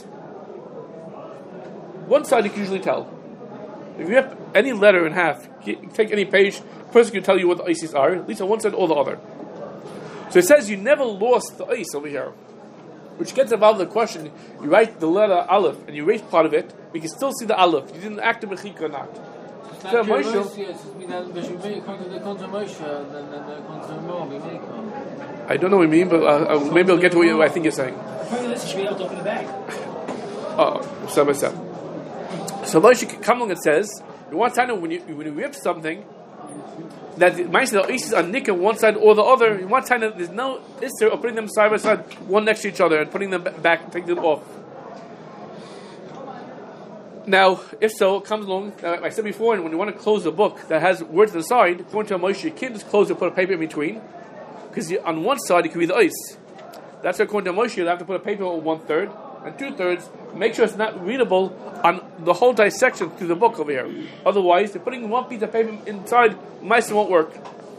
One side you can usually tell. If you rip any letter in half, you take any page, the person can tell you what the oises are, at least on one side or the other. So it says you never lost the ois over here. which gets involved in the question, you write the letter Aleph and you erase part of it, we can still see the Aleph. You didn't act in Mechika or not. So I don't know what you mean, but uh, uh, maybe I'll get to what you, I think you're saying. According to this, you should be able to open the bag. Oh, step by step. So Moshe come along and says, you want to know when you when you rip something, that the Ma'aser the on nick on one side or the other. You want to know there's no issue of putting them side by side, one next to each other, and putting them back, and taking them off. Now, if so, it comes along. Uh, I said before, and when you want to close a book that has words to the side, according to Moshe, you can't just close it, put a paper in between, because on one side it could be the ice. That's why according to Moshe, you have to put a paper on one third and two thirds. Make sure it's not readable on the whole dissection through the book over here. Otherwise, if putting one piece of paper inside, mice won't work.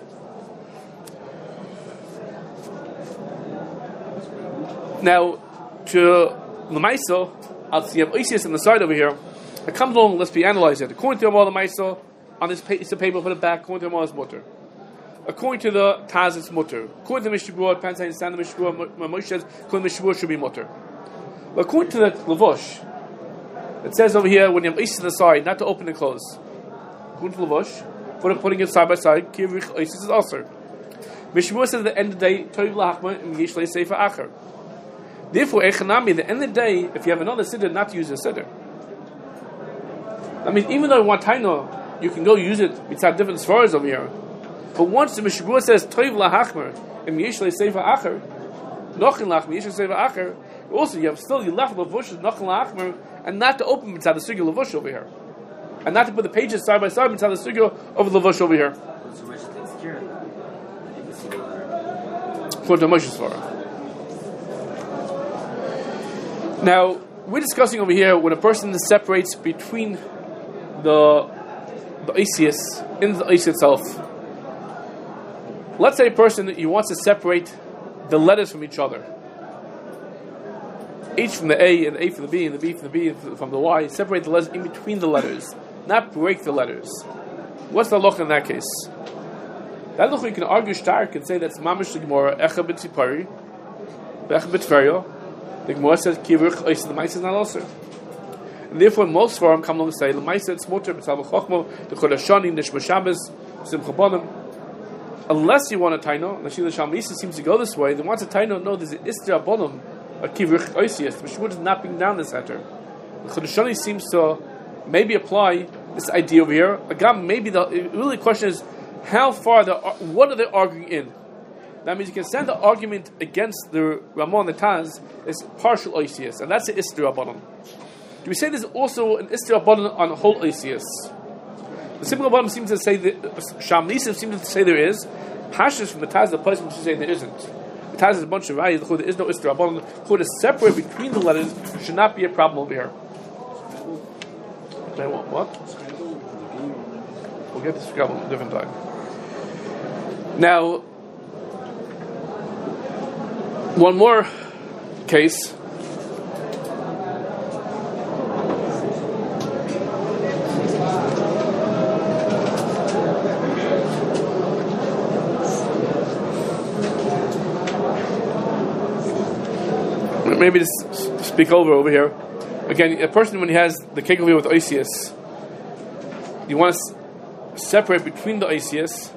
Now, to the Maisa, I'll see you have Isis on the side over here. It comes along, let's be analyze it. According to Amal the Maisa, on this piece of paper, put it back. According to Amal, it's mutter. According to the Taz, it's mutter. According to the Mishabur, Pansai and Stand the Mishabur, Moshe says, according to the Mishabur, should be mutter. But according to the Lavush, it says over here, when you have Isis on the side, not to open and close. According to Lavush, put it, putting it side by side, Kivrich Isis is also. Mishabur says at the end of the day, Toiv Lahachma, and Yishlei Sefer Acher. Therefore, Echanami, at the end of the day, if you have another siddur, not to use a siddur. I mean, even though one taino, you can go use it mitzad different svaras over here. But once the Mishabur says Toiv lahachmer and Yishlei sefer acher, nochin lachmer Yishlei sefer acher, also you have still you left lavush nochin lahachmer and not to open mitzad the sugya lavush over here, and not to put the pages side by side mitzad the sugya over the lavush over here. For the Moshe svara. Now, we're discussing over here when a person separates between the the Isis in the Is itself. Let's say a person he wants to separate the letters from each other. H from the A and the A from the B and the B from the B and from the Y. Separate the letters in between the letters, not break the letters. What's the halacha in that case? That halacha you can argue stark and say that's mamish the Gemara echa b'tzipari, echa b'tferio. The Gemara says kivrich ois the ma'aser is not also. And therefore, most form come along and say the ma'aser it's mutter b'tzal v'chochmo the chodashani nishma Shabbos simcha bonim. Unless you want a taino, unless the Shalmisa seems to go this way, then wants a taino. No, there's an ister bonim a kivrich oisius. The Mishmur is not being down this heter. The chodashani seems to maybe apply this idea over here. Again, maybe the really the question is how far the what are they arguing in? That means you can send the argument against the Ramon the Taz is partial oisius, and that's the ister abonim. Do we say there's also an ister abonim on whole oisius? The simple abonim seems to say that Shamlisim seems to say there is. Pashas from the Taz the place seems to say there isn't. The Taz is a bunch of rayas. There is no ister abonim. Who to separate between the letters should not be a problem over here. What? We'll get to Scrabble at a different time. Now, one more case. Maybe just speak over over here. Again, a person when he has the cake over here with oisius, you want to separate between the oisius.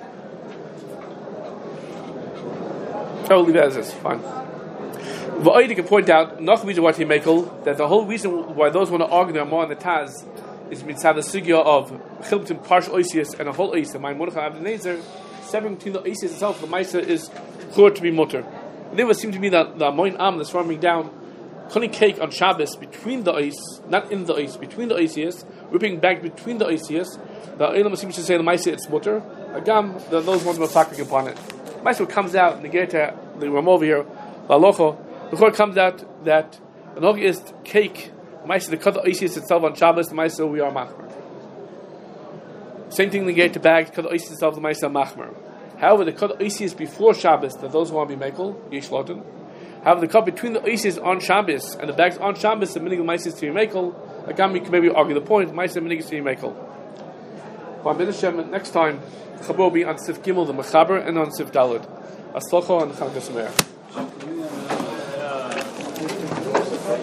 I will leave that as this. Fine. V'aydi can point out not reason why he makel that the whole reason why those want to argue more on the Taz is mitzad the sugya of chilptim partial oisius and a whole ois. My Mordechai Abnezer severing between the oisius itself, the ma'aser is thought to be mutter. There would seem to be that the Amoin Am that's farming down cutting cake on Shabbos between the ois, not in the ois, between the oisius, ripping back between the oisius. The Eilam seems to say the ma'aser it's mutter. Agam, those ones were talking upon it. Ma'aser comes out, negate the Ram over here, the halacha. The Chor comes out that the halacha is cake. Ma'aser the cut the oisius itself on Shabbos. The ma'aser we are machmer. Same thing negate the bag cut the oisius itself. The ma'aser machmer. However, the cut the oisius before Shabbos that those who want to be mekel yishlotin. However, the cut between the oisius on Shabbos and the bags on Shabbos the minig ma'aser is to be mekel. Agam we can maybe argue the point. Ma'aser minig is to be mekel. Next time, Chabur will be on Sif Gimel, the Mechaber, and on Sif Daled. Aslacha and Chanukah Sameach.